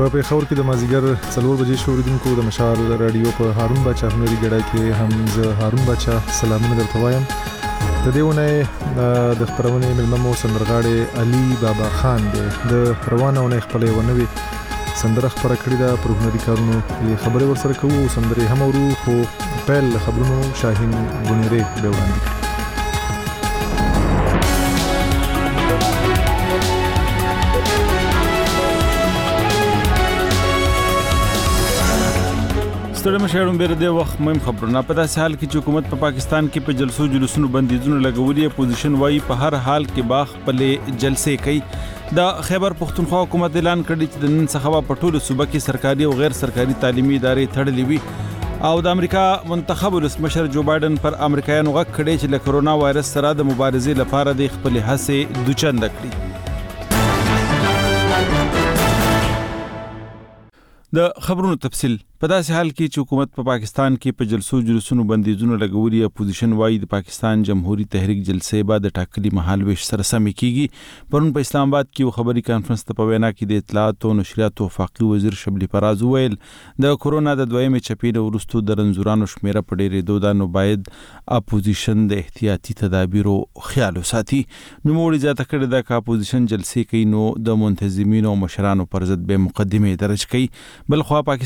په پیښور کې د مازیګر 4 بجې شوریدونکو د مشال رادیو په هارون بچا هنري ګډای کې هم زه هارون بچا سلامونه درته وایم. د دېونه د خبرونه ملممو سندرغاړي علي بابا خان د روانونه خپل ونوي سندره خبره کړې ده پر هنري کارونو خبرې ورسره کوو. سندري هم ورو خو پیل خبرونو شاهین بنيري به وړاندې. ستړي مشاهدون بیر د وخت مهم خبرونه په داسې حال کې چې حکومت په پاکستان کې په جلسو جلوسونو بندیزونه لګولي. اپوزیشن وايي په هر حال کې باغ پلې جلسې کوي. د خیبر پختونخوا حکومت اعلان کړی چې د نن څخه په ټولو صوبه کې سرکاري او غیر سرکاري تعلیمي ادارې تړلې وي. او د امریکا منتخب ولسمشر جو بایدن پر امریکایانو غږ کړی چې له کرونا وایرس سره د مبارزې لپاره د خپل هڅې دوچند کړي. د خبرونو تفصيل په داسې حال کې چې حکومت په پاکستان کې په جلسو جلوسونو بندیزونه لګولي. اپوزیشن وايي د پاکستان جمهوریت تحریک جلسې بعد د ټاکلي مهال ویش سره سم کیږي. پرون په اسلام آباد کې یو خبري کانفرنس ته په وینا کې د اطلاعات او نشریات وفاقي وزیر شبلی فراز ویل د کورونا د دویمې چپې وروسته د رنځورانو شمیره په ډېرې دودانو باید اپوزیشن د احتیاطي تدابیرو خیال وساتي. نوموړي زیاته کړې ده چې اپوزیشن جلسې کوي نو د منتظمینو او مشرانو پر ضد به مقدمه درج کوي. بلخوا د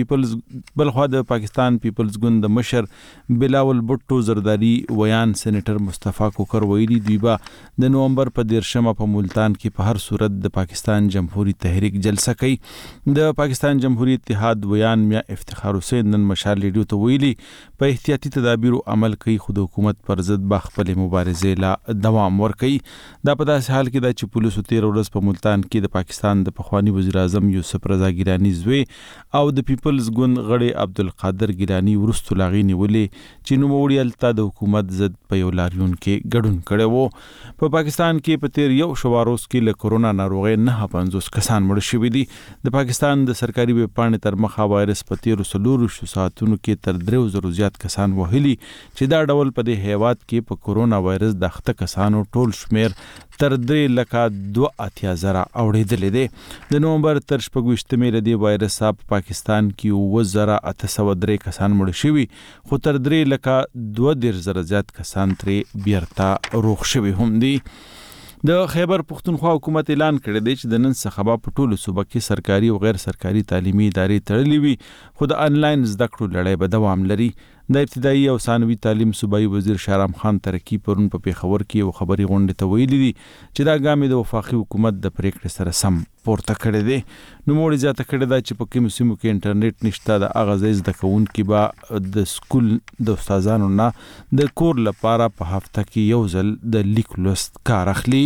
پاکستان پیپلز ګوند د مشر بلاول بټو زرداری ویان سېنیټر مصطفی کوکر ویلي دی با د نومبر په 13 په ملتان کې په هر صورت د پاکستان جمهوریت تحریک جلسه کوي. د پاکستان جمهوریت اتحاد ویان میا افتخار حسین نن مشال ریډیو ته ویلي په احتیاطي تدابیرو عمل کوي خو د حکومت پر ضد با خپل مبارزې لا دوام ورکوي. دا په داسې حال کې د چې پولیسو 13 ورځ په ملتان کې د پاکستان د پخوانی وزیر اعظم یوسف رضا ګیلانی زوی او د پیپلز ګوند غړي عبدالقادر ګیلانی ورستو لاغي نیولې چې نوموړي الته د حکومت ضد په یو لاریون کې ګډون کړي وو. په پاکستان کې په تیر یو شواروس کې له کورونا ناروغي 950 کسان مړ شوي دي. د پاکستان د سرکاري ویب پاڼې تر مخه وایرس په 13 ساعتونو کې تر 3000 زیات کسان وهلي چې دا ډول په دې هیواد کې په کورونا وایرس د اخته کسانو ټول شمیر تر 3,82,000 اوریدل دي. د نومبر تر 28 د دې وایرس په پاکستان کې 2,803 کسان مړ شوي خو تر 3,22,000 زیات کسان ترې بیرته روغ شوي هم دي. د خیبر پختونخوا حکومت اعلان کړی دی چې د نن څخه په ټولو صوبه کې سرکاري او غیر سرکاري تعلیمي ادارې تړلې وي خو د انلاین زده کړو لړۍ به دوام لري. د ابتدایي او ثانوي تعلیم صوبایي وزیر شهرام خان ترکی پرون په پیښور کې یو خبري غونډه ته ویلي دي چې دا ګام د وفاقي حکومت د پریکړې سره سم پورته کړی دی. نوموړي زیاته کړې ده چې په کومو سیمو کې انټرنیټ نشته د اغازې زده کوونکي به د سکول د استادانو نه د کور لپاره په هفته کې یو ځل د لیک لوست کار اخلي.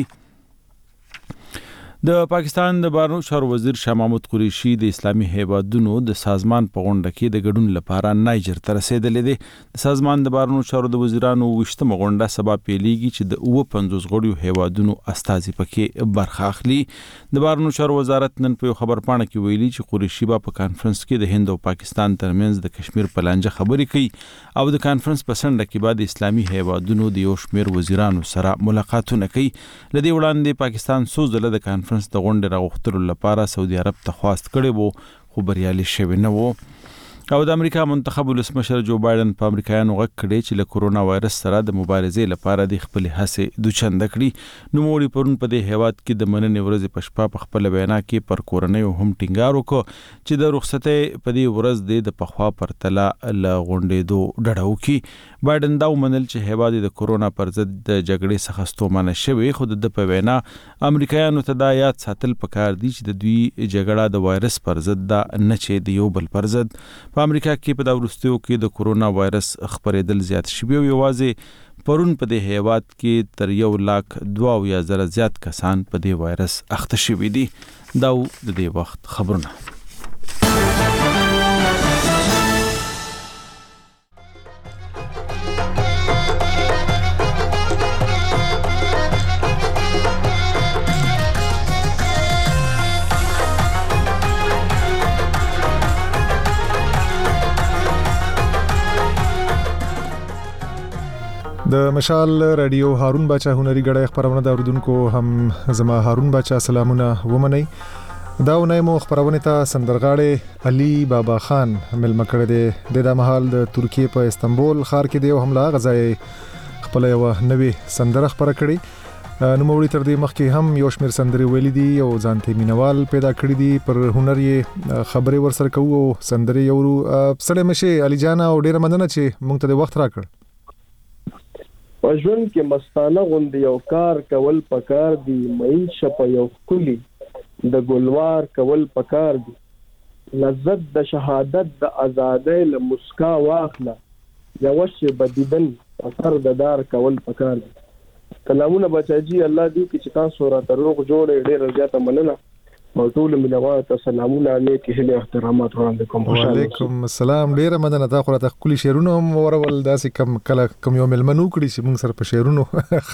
د پاکستان د بهرنیو چارو وزیر شاه محمود قریشي د اسلامي هیوادونو د سازمان په غونډه کې د ګډون لپاره نایجر ته رسیدلی دی. د سازمان د بهرنیو چارو د وزیرانو 20مه غونډه سبا پیلیږي چې د 50 غړیو هیوادونو استازي پکې برخه اخلي. د بهرنیو چارو وزارت نن په خبر پاڼه کې ویلي چې قریشي په کانفرنس کې د هند او پاکستان ترمنځ د کشمیر په لانجه خبرې کوي او د کانفرنس په څنډه کې بعد اسلامي هیوادونو د یو شمېر وزیرانو سره ملاقاتونه کوي. لدې وړاندې پاکستان څو ځله د کانفرنس د غونډې راغوښتلو لپاره سعودي عرب ته خواست کړی وو خو بریالي شوی نه وو. او د امریکا منتخب ولسمشر جو بایدن په امریکایانو غږ کړی چې له کورونا وایرس سره د مبارزې لپاره د خپل هڅې دوچند کړي. نوموړي پرون په دې هیواد کې د مننې ورځې په شپه په خپل بیان کې پر کورنۍ هم ټینګار وکړ چې د رخصتۍ په دې ورځ د پخوا پرتله له غونډېدو ډډه وکړي. بایدن دا ومنل چې هیواد د کورونا پر ضد د جګړې څخه ستومانه شوی خو د په وینا امریکایانو ته دا یاد ساتل پکار دي چې د دوی جګړه د وایرس پر ضد ده نه چې د یو بل پر ضد. په امریکا کې په دا وروستیو کې د کورونا وایرس خپرېدل زیات شوي او یوازې پرون په دې هیواد کې تر 1,02,000 زیات کسان په دې وایرس اخته شوي دي. دا د دې وخت خبرونه. د مشال رادیو هارون بچا هنري ګډای خبرونه د اوریدونکو هم زما هارون بچا سلامونه ومني. دا ونې مو خبرونه ته سندرغاړي علي بابا خان ملما کړی دی د مهال د ترکیه په استنبول ښار کې دی او حمله غځای خپل یو نوې سندره خبره کړي نو موري تر دې مخکې هم یو شمیر سندري ویلي دي او ځانته مینوال پیدا کړی دي پر هنر یې خبري ورسره کوو سندري یورو سره مشه علي جان او ډیره مننه چې مونږ ته د وخت راکړ پښون کې مستانه غوندي یو کار کول پکار دی مې شپ یو کلی د ګلوار کول پکار دي لذت د شهادت د آزادۍ له مسکا واخله یوش بدیدن اثر د دار کول پکار دي کلامونه بچاجي الله دې کې چې تاسو را تروغ جوړې ډېر زیاته مننه او ټول مینوال ته سلامونه نیک هیله احترامات وړاندې کوم وعلیکم السلام ډېر مننه تا خو ته کلی شعرونه هم ورول داسې کم یو ملمنو کړی چې موږ سره په شعرونو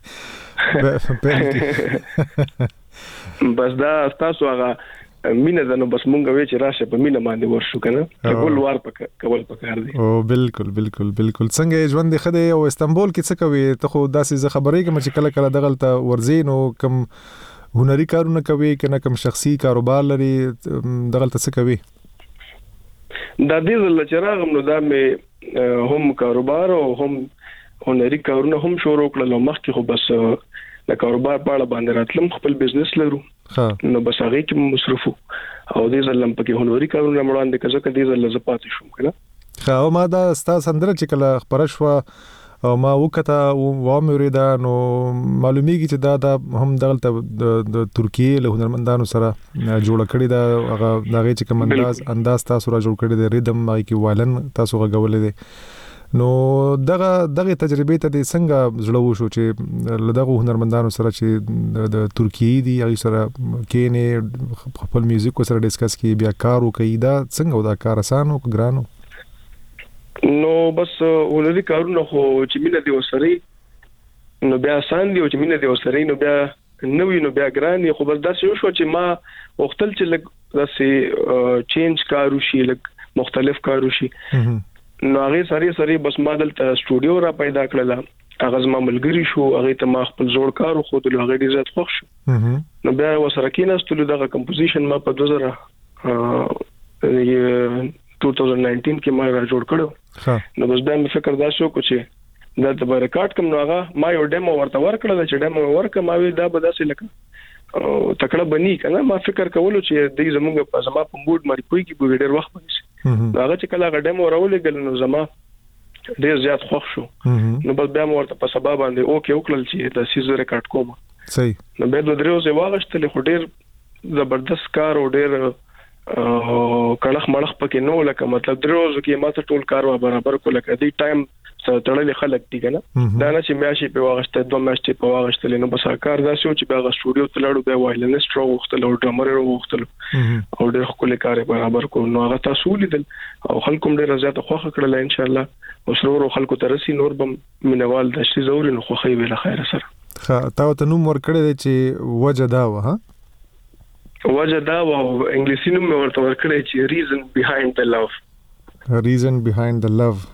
خبرې بس دا تاسو هغه مینه ده نو بس مونږ وی چې راشه په مینه باندې ورشو کنه ټول وار کول پکار دي او بالکل څنګه ژوند خده او استنبول کې څه کوي ته خو داسې خبرې کوم چې کله دغلته ورزین او کم هنري کارونه کوي کنه کم شخصي کاروبار لري دغلته څه کوي د دې زل چراغ نو دا مې هم کاروبار او هم هنري کارونه هم شروع کړل مخکې خو بس د کاروبار په اړه باندې راتلم خپل بزنس لرو نو بس هغه کې مصرفو او دې ځلم پکې هنري کارونه وړاندې کړه چې دې ځل زپات شوم کنه او ما دا ستا سندره چې کله خبره شو او ما وکته او مریدا نو معلومیږي چې دا هم دغلته د ترکیه له هنرمندانو سره جوړ کړی دا هغه دغه چې کوم انداز تاسو را جوړ کړی دی ریدم مای کې والن تاسو غوولې دي نو دغه تجربه ته د څنګه زړه شو چې لدغه هنرمندانو سره چې د ترکیه دی هغه سره کینې خپل میوزیک سره ډیسکس کی بیا کار وکي دا څنګه دا کار آسانو ګرانو نو بس ولودي کارونه خو چې مینه دی وسري نو بیا آسان دی او چې مینه دی وسري نو بیا نو بیا ګران خو بس دا شو چې ما وختل چې لګ داسې چینج کارو شي لګ مختلف کارو شي نو هغه سری بس ما دلته سټوډیو را پیدا کړل هغه زما ملګری شو هغه ته ما خپل جوړ کار خو د هغه ډیر زیات خوښ شو نو بیا وسره کېناستلو دغه کمپوزیشن ما په 2019 کې ما را جوړ کړو نو بس بیا مې فکر دا شو چې دا د ریکارډ کوم نو هغه ما یو ډیمو ورته ورکړل چې ډیمو ورکه ما وی دا به داسې لکه تکړه بنی کنه ما فکر کولو چې د زمونږ په زما په موډ مری پوي کې به ډیر وخت پېښ هغه چې کله غډم ورولې ګل نو زما ډیر زیات خوښ شو نو بس بیا مورته په سبب باندې اوکې وکړل چې د سیزو ریکارډ کوم صحیح نو به د دریو زه واغشتل خو ډیر زبردست کار او ډیر کړه مړخ پکې نو لکه مطلب دریو کې ماته ټول کار برابر کو لکه دی ټایم تړلې خلک دي کنه دا نه چې میاشي په واغشته دوه میاشتې په واغشتل نو بس کار دا شو چې بیا سټوډیو ته لاړو بیا وایلنست راو وختل او ډرامر راو وختل او ډېر خپل کار برابر کو نو هغه تاسو لیدل او خلکو ډېر زیات خوښه کړل ان شاء الله او سرور خلکو ترسي نور بم مینوال د شي زوري نو خوخي ویل خیر سره تا ته نوم ورکړی چې وجه دا و ها وجه دا و انګلیسي نوم ورته ورکړی چې reason behind the love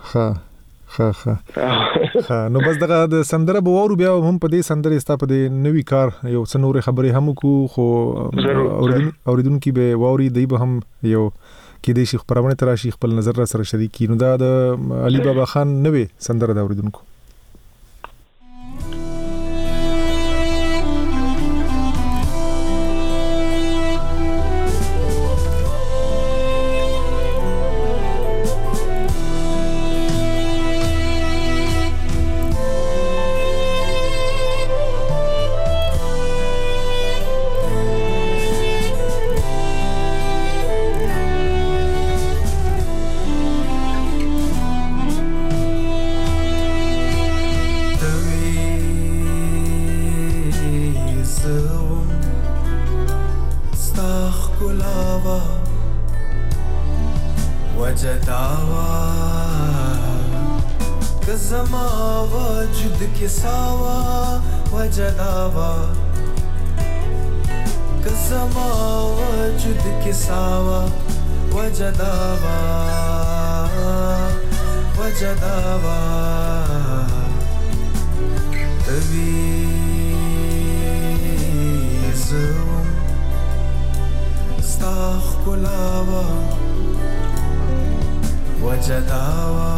نو بس دغه د سندره به ورو بیا هم په دې سندره استا په دې نوې کار یو څنوري خبرې هم کو خو اوریدونکو به ووري دی به هم یو کې د شیخ پرونه تراشي خپل نظر را سره شریک نو دا د علي بابا خان نوې سندره دا اوریدونکو ښکلاوه وجداوه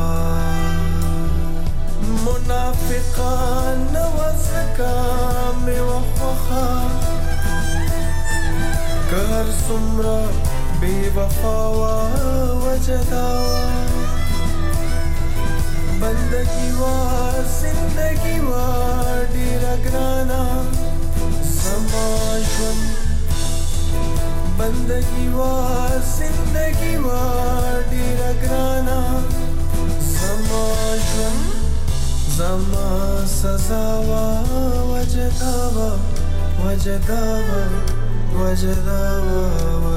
منافقان نوزکا می وخوخا که هر سمرا بی وفاوا وجداوا بندگی وا زندگی وا ډیر ګرانا سماجون بندگی وا زندگی وا ډیر ګرانا سماجون زما سزاوا وجداوا وجداوا وجداوا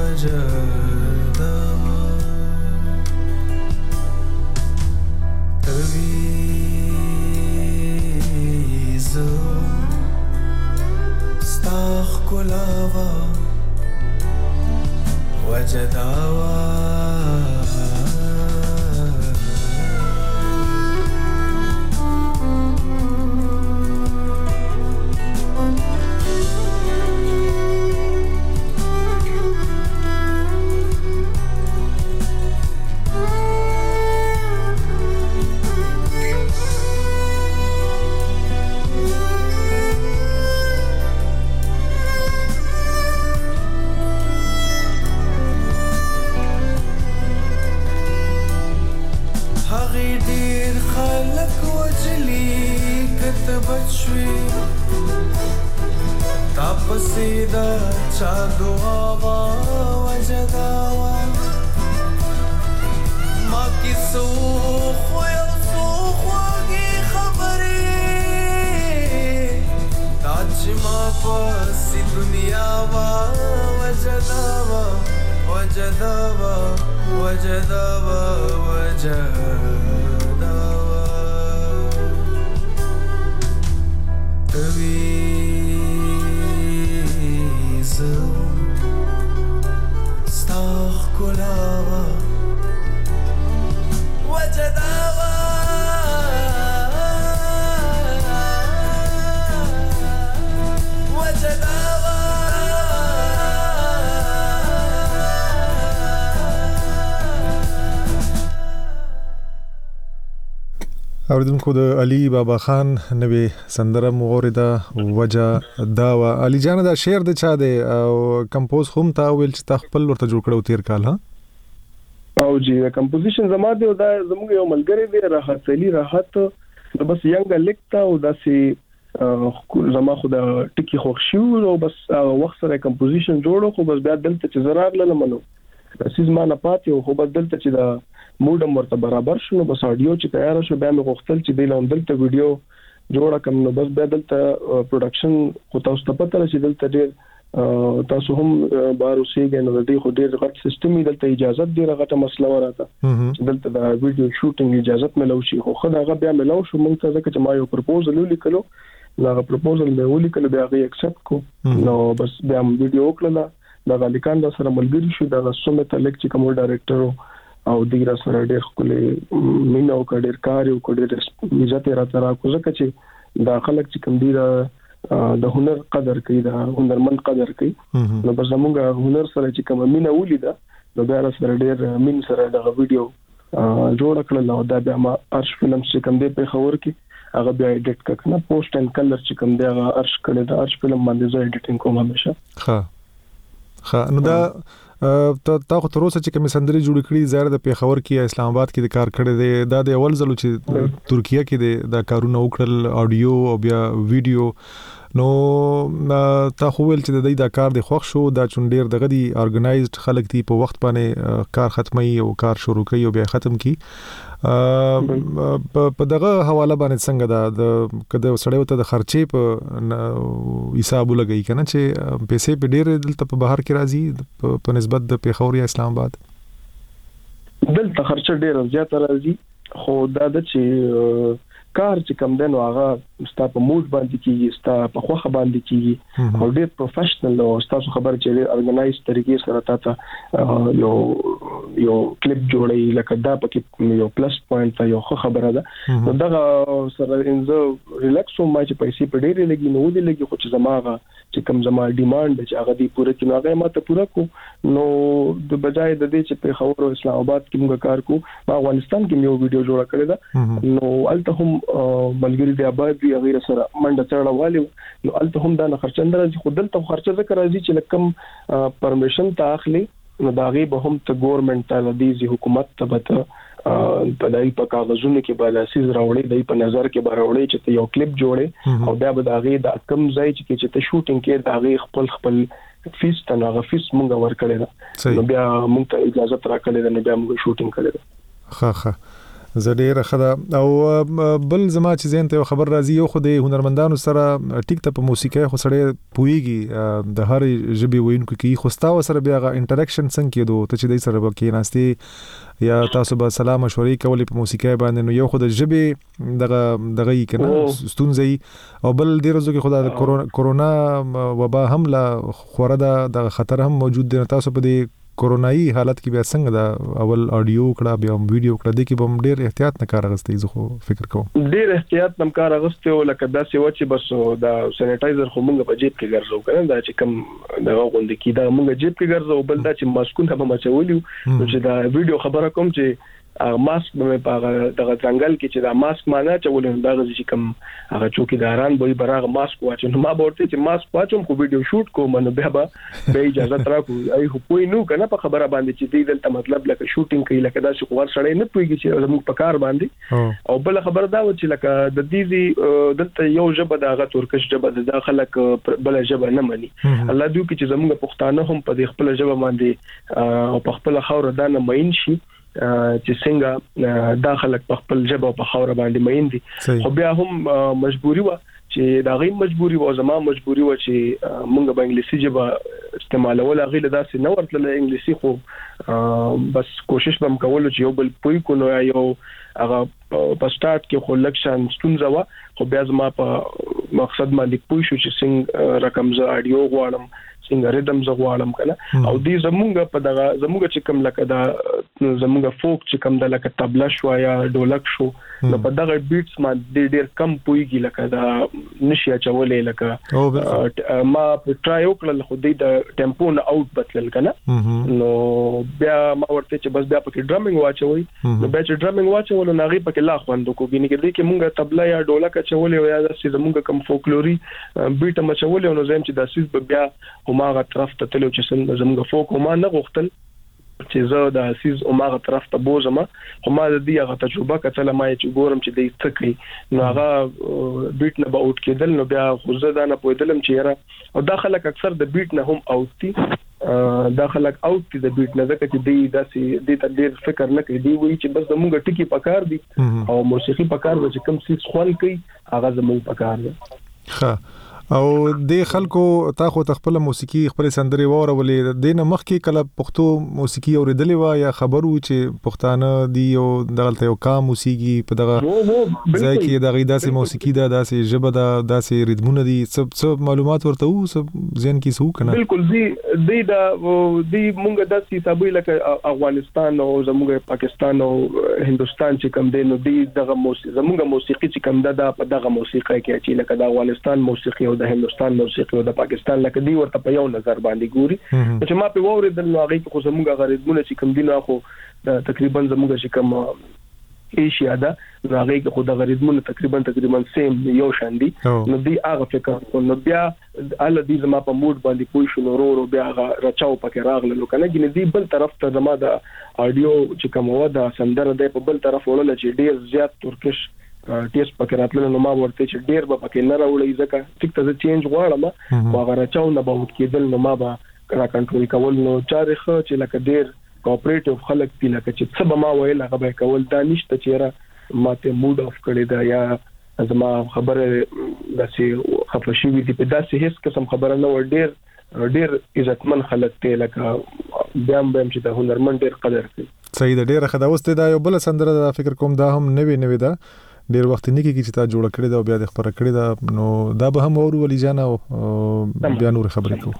وجداوا تویزو ستاخ کلاوا وجداوا تاپسیدا چا دعاوا وجداوا ما کیسو خویل سو خواگی خبری تاچ ما پاسی دنیاوا وجداوا وجداوا وجداوا وجداوا ستاخ کلاوا وجداوا وجداوا اوریدونکو د علي بابا خان نوې سندره مغورده وجه داوا. علي جان دا شعر د چا دی او کمپوز هم تا ویل چې تا خپل ورته جوړ کړو تیر کال؟ ها او جی کمپوزیشن زما دی او دا زموږ یو ملګری دی راحت علي راحت بس ینګ لیکتا او داسې زما خو د ټکی خوښ شو او بس وخت سره کمپوزیشن جوړو خو بس بیا دلته چې زرار لمنو سیز ما نه پاتې خو بس دلته چې دا موډم ورته برابر شنو بس اډیو چې تیار شو بیا مې غوښتل چې د لوندل ته ویډیو جوړه کوم نو بس بیا دلته پروډکشن خو تاسو ته پته لري چې دلته ډېر تاسو هم بار اوسېږئ نو د دې خو ډېر غټ سیستم دلته اجازه ډېر غټه مسله وراته دلته د ویډیو شوټینګ اجازه ملو شي خو خدای هغه بیا ملو شو مونږ ته ځکه چې ما یو پروپوزل ولیکلو دا پروپوزل مې ولیکلو بیا هغه ایکسپټ کو نو بس بیا ویډیو وکړه دا غالیکان دا سره ملګری شو دا سمه تلک چې کوم ډایرکټر او دیره سره ډېر خپلې مینه او ډېر کار او ډېر عزت راته راکو ځکه چې دا خلک چې کوم دی د هنر قدر کوي دا هنرمند قدر کوي نو بس زموږ هنر سره چې کوم مینه ولیدا نو بیا سره ډېر مين سره دا ویډیو جوړ کړل او دا بیا ما ارش فلم چې کوم دی په خبر کې هغه بیا ایډیټ کړنه پوسټ اند کلر چې کوم دی هغه ارش کړل دا ارش فلم باندې زه ایډیټینګ کوم همیشه نو دا تا خو تر اوسه چې کوم سندري جوړ کړي زیات د پیښور کې اسلام آباد کې د کار کړي دی دا د اول ځل چې ترکیه کې دا کارونه وکړل اډیو او بیا ویډیو نو تا خو ول چې د دې دا کار د خوښ شو دا چونډیر دغه دی ارګنایزد خلک دی په وخت باندې کار ختمي او کار شروع کوي او بیا ختم کی په دغه حواله باندې څنګه دا د کده سړیو ته د خرچې په حساب لګی کنه چې پیسې په ډیر دلته په بهر کې راځي په نسبت د پیښور یا اسلام آباد دلته خرچه ډیر زیات راځي خو دا د چې کار چې کم دنو هغه ستا په موډ باندې کیږي ستا په خوخه باندې کیږي او ډېر پروفیشنل او تاسو خبر چې ارګنایز طریقې سره تاسو یو کلیپ جوړي لکه دا پکې یو پلس پوینټ یو خبره ده نو دا سره انزه ریلیکس او ما چې پیسې په ډېر لګي نو دې لګي خو چې زماغه چې کم زما ډیماند چې هغه دی پوره کینو هغه ما ته پوره کو نو د بجای د دې چې په خبرو اسلام آباد کې موږ کار کو ما افغانستان کې یو ویډیو جوړ کړی دا نو الته هم ملګری دی آباد وی غیر سره منډه چړه والی نو الته هم دا نه خرچنده راځي خو دلته خرچه ذکر راځي چې لکم پرمیشن ته اخلي نو دا غي به هم ته ګورنمنت ته د حکومت ته به په دای په کاغذونو کې به لاسیز راوړي دای په نظر کې به راوړي چې ته یو کلیپ جوړې او بیا به دا غي د کم ځای چې ته شوټینګ کې دا غي خپل فیس ته نه فیس مونږ ورکړل نو بیا مونږ ته اجازه تراکړل نو بیا مونږ شوټینګ کړل ښه زړه خدا او بل زما چې زین ته خبر راځي یو خو د هنرمندانو سره ټیک ته په موسیقي خو سره پويږي د هر ژبې وینکو کې خو ستا سره بیا انټریکشن څنګه کېدو ته چې دای سره کې ناستي یا تاسو به سلام مشورې کولې په موسیقي باندې نو یو خو د ژبې دغه کنه ستونزې او بل ډیر ځکه خو د کورونا وبا حمله خورده د خطر هم موجود دی تاسو په دې کورونایي حالت کې بیا څنګه دا اول اډیو کړه بیا ویډیو کړه د کې به ډیر احتیاط نه کار غستې زه خو فکر کوم ډیر احتیاط نم کار غستې او لکه دا سی و چې بس دا سینیټایزر خو مونږ په جیب کې ګرځو کنه دا چې کم دا غوند کې دا مونږ جیب کې ګرځو بل دا چې ماسکونه به مچولیو چې دا ویډیو خبره کوم چې ماسک به په دغه ځنګل کې چې دا ماسک معنا چولې دا غږی چې کم هغه چوکیداران به براغه ماسک واچو نو ما ورته چې ماسک واچوم خو ویډیو شوټ کوم نو به اجازه ترا کو ای خو کوی نو کنه په خبره باندې چې دې دلته مطلب لکه شوټینګ کوي لکه دا چې خور سړی نه پويږي چې زموږ په کار باندې او بل خبر دا و چې لکه د دې دلته یو ژبه د هغه ترکش ژبه د خلک بل ژبه نه مني الله دوی چې زموږ پښتانه هم په خپل ژبه باندې او په خپل خاور دانه مین شي چې څنګه داخله په خپل ژبه په خاور باندې مین دي خو بیا هم مجبوری و چې دا غي مجبوری و زما مجبوری و چې مونږ په انګلیسي ژبه استعمالول غي له داسې نو ورتل انګلیسي خو بس کوشش به مکول چې یو بل پوي کو نو یو هغه په سٹارټ کې خو لکشن ستونزه و خو بیا زما په مقصد باندې پوي شو چې څنګه رقم ز اډیو غواړم څنګه ریدم ز غواړم کنه او دې زمونږ په دغه زمونږ چې کوم لکه دا زمونږ فوک چې کوم د لکه طبله شو یا ډولک شو نو په دغه بیټس باندې ډېر کم پويږي لکه دا نشي چولې لکه ما په ټرای وکړل خو دې د ټیمپو نه اوټ بدلل کنه نو بیا ما ورته چې بس بیا پکې ډرامینګ واچوي نو بیا چې ډرامینګ واچول نو هغه پکې لا خوندو کو ګینه کې دې کې مونږه طبله یا ډولک چولې یا د زمونږ کم فولکلوري بیټ ما چولې نو زم چې د سیس بیا هماغه طرف ته تلو چې څنګه زمونږ فوک ما نه غوښتل چې زه د اسیز عمره طرف ته بوزم خو ما د دې هغه تجربه کتل ما چې ګورم چې د تکي نو هغه بیت نه به اوټ کېدل نو بیا خو زه دا نه پوهیدلم چې یاره او داخله اکثر د بیت نه هم اوټي داخله اوټي د بیت نه ځکه چې د داسې د تدیر فکر نه کوي دی وی چې بس زموږ ټکی پکار دي او موسیقي پکار دي چې کوم څه خوان کوي هغه زموږ پکار دي ښه او د خلکو تا خو خپل موسیقي خپل سندري وورولې د نه مخکې کله پښتو موسیقي اوریدلې و یا خبرو چې پښتانه دی او دغلته یو کام موسیقي په دغه ځای کې دغه داسې موسیقي دا داسې ژبه دا داسې ریتمونه دي څه معلومات ورته وو څه ځین کې سو کنه بالکل دی دا دی مونږ داسې حسابي لکه افغانستان او زموږ پاکستان او هندستان چې کم دی نو دی دغه زموږ موسیقي چې کم ده په دغه موسیقي کې چې لکه د افغانستان موسیقي د هندستان موسیقي او د پاکستان لکه دی ورته په یو نظر باندې ګوري چې ما په ووریدل نو هغه خو زموږ غریبونه چې کوم دي نو خو تقریبا زموږ چې کوم ایشیا دا نو هغه خو د غریبونه تقریبا سیم یو شان دي نو دی هغه فکر نو بیا ال دې زما په موډ باندې پوي شو نو بیا هغه رچاو پکې راغله نو کنه ګینه دی بل طرف ته زما د اډیو چې کوم و دا سندره دی په بل طرف وړل چې ډیر زیات ترکش ټیس پکې راتل نو ما ورته چې ډیر به پکې نه راوړی ځکه ټیک ته چینج غواړم او هغه راچاو نه به کېدل نو ما به را کنټرول کول نو چارخ چې لکه ډیر کوآپریټیو خلک دي لکه چې څه به ما ویل هغه به کول دا نشته چې ماته موډ اف کړی دا یا زما خبره داسې خفشي وي په داسې هیڅ قسم خبره نه ډیر عزتمن خلک ته لکه بیا هم چې د هنرمند ډیر قدر کوي صحیح ده، ډیره ښه ده. اوس دا یو بل سندره دا فکر کوم دا هم نوې ده، ډیر وخت نه کېږي چې تا جوړ کړی دا او بیا د خبره کړی دا، نو دا به هم اورو علي جان او بیا نور خبرې کوو.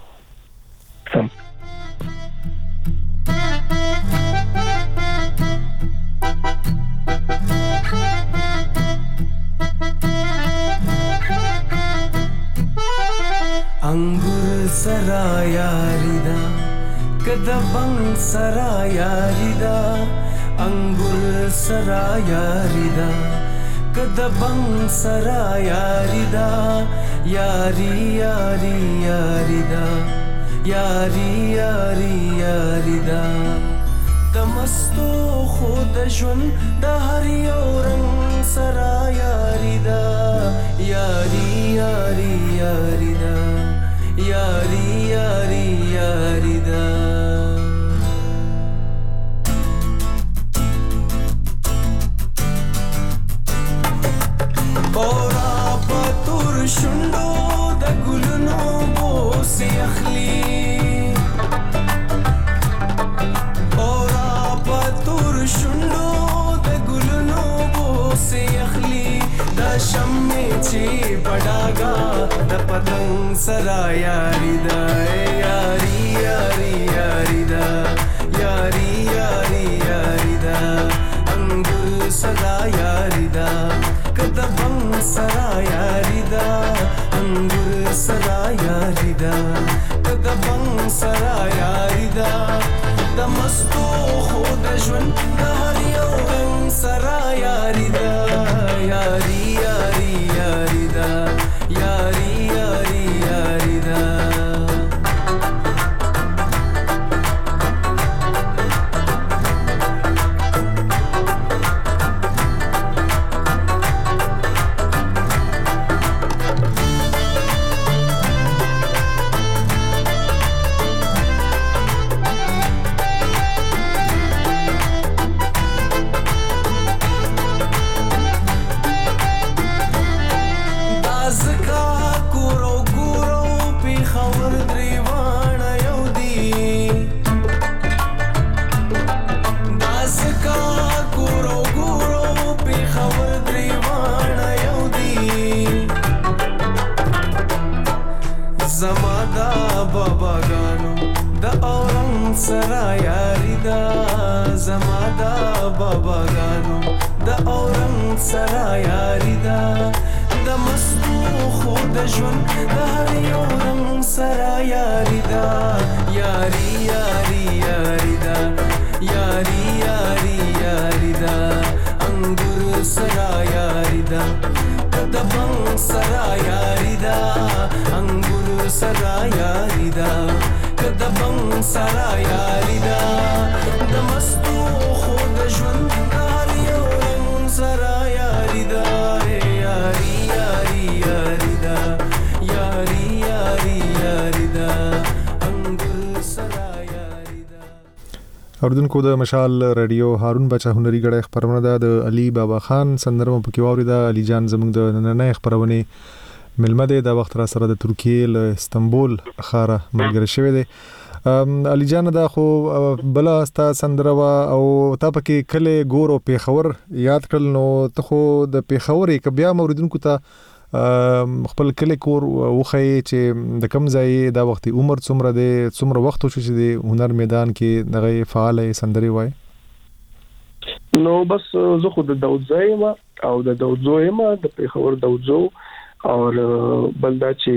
अंगुर सरा यारिदा कदबंग सरा यारिदा अंगुर सरा यारिदा कदबंग सरा यारिदा यारी यारी यारिदा यारी यारी यारिदा दमस्तो खुद जुन दहरी रंग सरा यारिदा यारी यारी यारिदा यारी यारी यारिदा औरा पतुर शुंडो द गुलनो बोसे अखली औरा पतुर शुंडो द गुलनो बोसे अखली द शम्मे चे पड़ागा द पतंग सरा यारिदा यारी यारी यारिदा यारी यारी यारिदा अंगुर सरा यारिदा कदबंग सरा यारिदा अंगुर सरा यारिदा कदबंग सरा यारिदा दमस्तो खुद जुन दहरियो रंग सरा यारिदा यारी यारी यारिदा यारी यारी यारिदा सरा यारिदा जमादा बाबा गानो द औरंग सरा यारिदा द मस्तू खुद जुन द हरि औरंग सरा यारिदा यारी यारी यारिदा यारी यारी यारिदा अंगुर सरा यारिदा कदबंग सरा यारिदा अंगुर सरा यारिदा कदबंग सरा यारिदा दमस्तू खुद जुन हरि रंग सरा यारिदा यारी यारी यारिदा यारी यारी यारिदा अंगुर सरा यारिदा. اوردونکو د مشال رادیو هارون بچا هنري غړې خبرونه ده د علي بابا خان سندره په کې واوریده. علي جان زموږ د نننۍ خبرونه ملمده د وخت را سره د ترکیه له استنبول خاره ملګری شوی دی. علي جان دا خو بل استا سندره وا او تا پکې کله ګور او پیښور یاد کړل، نو ته خو د پیښور ک بیا موریدونکو ته خپل کله کور وخی چې د کم ځای دا وخت عمر څومره دی، څومره وخت شو چې د هنر میدان کې دغه فعال سندري وای؟ نو بس زه خو د داودزای ما او د داودزوی ما د پیښور داودزو او بلدا چې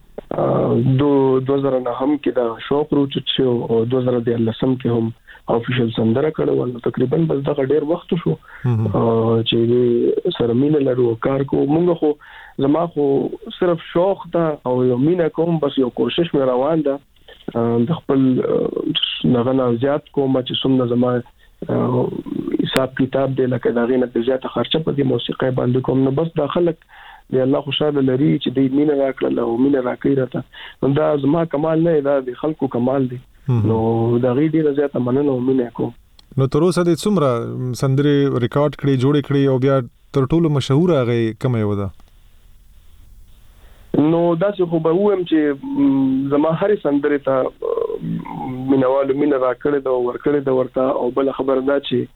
2009 هم کې دا شوق روچ شو او 2013 کې هم افیشل سندره کړو، نو تقریبا بس دا ډېر وخت شو چې سره مینه لرو کار کو. مونږ خو زما خو صرف شوق دا او یو مینه کوم، بس یو کوشش مې روان ده د خپل نغنه زیات کوم چې څومره زما حساب کتاب دی لکه دا غینه د زیاته خرچه په دې موسیقي باندې کوم، نو بس دا خلک دی الله خوشاله لري چې دې مینه راکړه او مینه راکړي راته، نو دا زما کمال نه دا د خلکو کمال دی، نو دا غي ډیره زیاته مننه او مینه کوم. نو تر اوسه د څومره سندري ریکارډ کړي جوړ کړي او بیا تر ټولو مشهور هغه کومه و ده؟ نو داسې خو به وایم چې زما هرې سندرې ته مینوالو مینه راکړې ده ورکړې ده ورته او بل خبر ده چې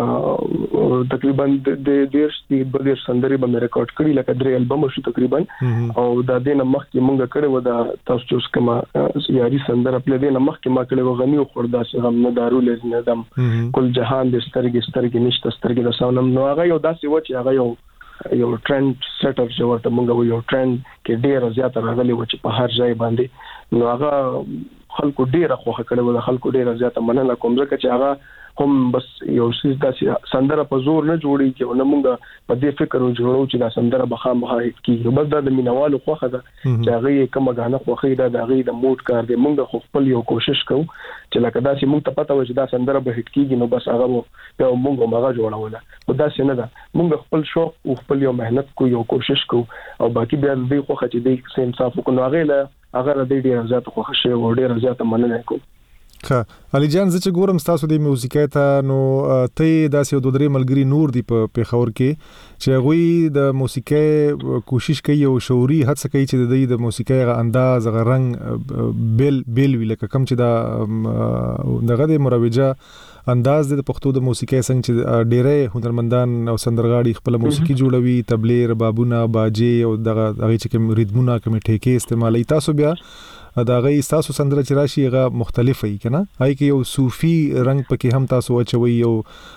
تقریبا د ډیر سندرې به مې ریکارډ کړي لکه 3 البم شو تقریبا او دا د نمخ کې مونږ کړي و دا تاسو چې کما یاري سندره په دې نمخ کې ما کړي و غني او خوردا سره هم نه دارو لزنه دم کل جهان د سترګې نشته سترګې د سونم نو هغه یو داسې و چې هغه یو ټرند سیټر چې ورته مونږ یو ټرند کې ډیر زیات راغلی و چې په هر ځای باندې نو هغه خلکو ډیر خوښه کړي و خلکو ډیر زیات مننه کوم ځکه چې هغه هم بس یو څه داسې سندره په زور نه جوړي چې نو موږ په دې فکر جوړو چې دا سندره بخامه هیڅ کیږي بس دا د مینوالو خوخه ده چې هغه کوم غانه خوخه ده د هغه د موډ کار دی موږ خپل یو کوشش کوو چې لکه دا چې موږ ته پته و چې دا سندره به هیڅ کیږي نو بس هغه یو موږ ماغه جوړوله نو دا څه نه ده موږ خپل شوق او خپل یو مهنت کو یو کوشش کو او باقي بیا دې خوخه چې دې سیم صاف کو نو هغه دې ډیر زیات خوښ شي او ډیر زیات مننه کوم علي جان زه چې ګورم تاسو د موسیقۍ ته نو ته داسې دوه درې ملګری نور دی په پیښور کې چې غوي د موسیقۍ کوشش کوي او شعوري هڅه کوي چې د موسیقۍ غ انداز غ رنگ بیل وی لکه کم چې دا دغه د مروجه انداز د پښتو د موسیقۍ څنګه چې ډېرې هنرمندان او سندرغاړي خپل موسیقي جوړوي تبلیر بابونه باجه او دغه چې کوم ریتمونه کوم ټیکې استعمالي تاسو بیا دا غي تاسو سندره چې راشي هغه مختلفه ای کنه هاي کې یو صوفي رنگ پکې هم تاسو اچوي او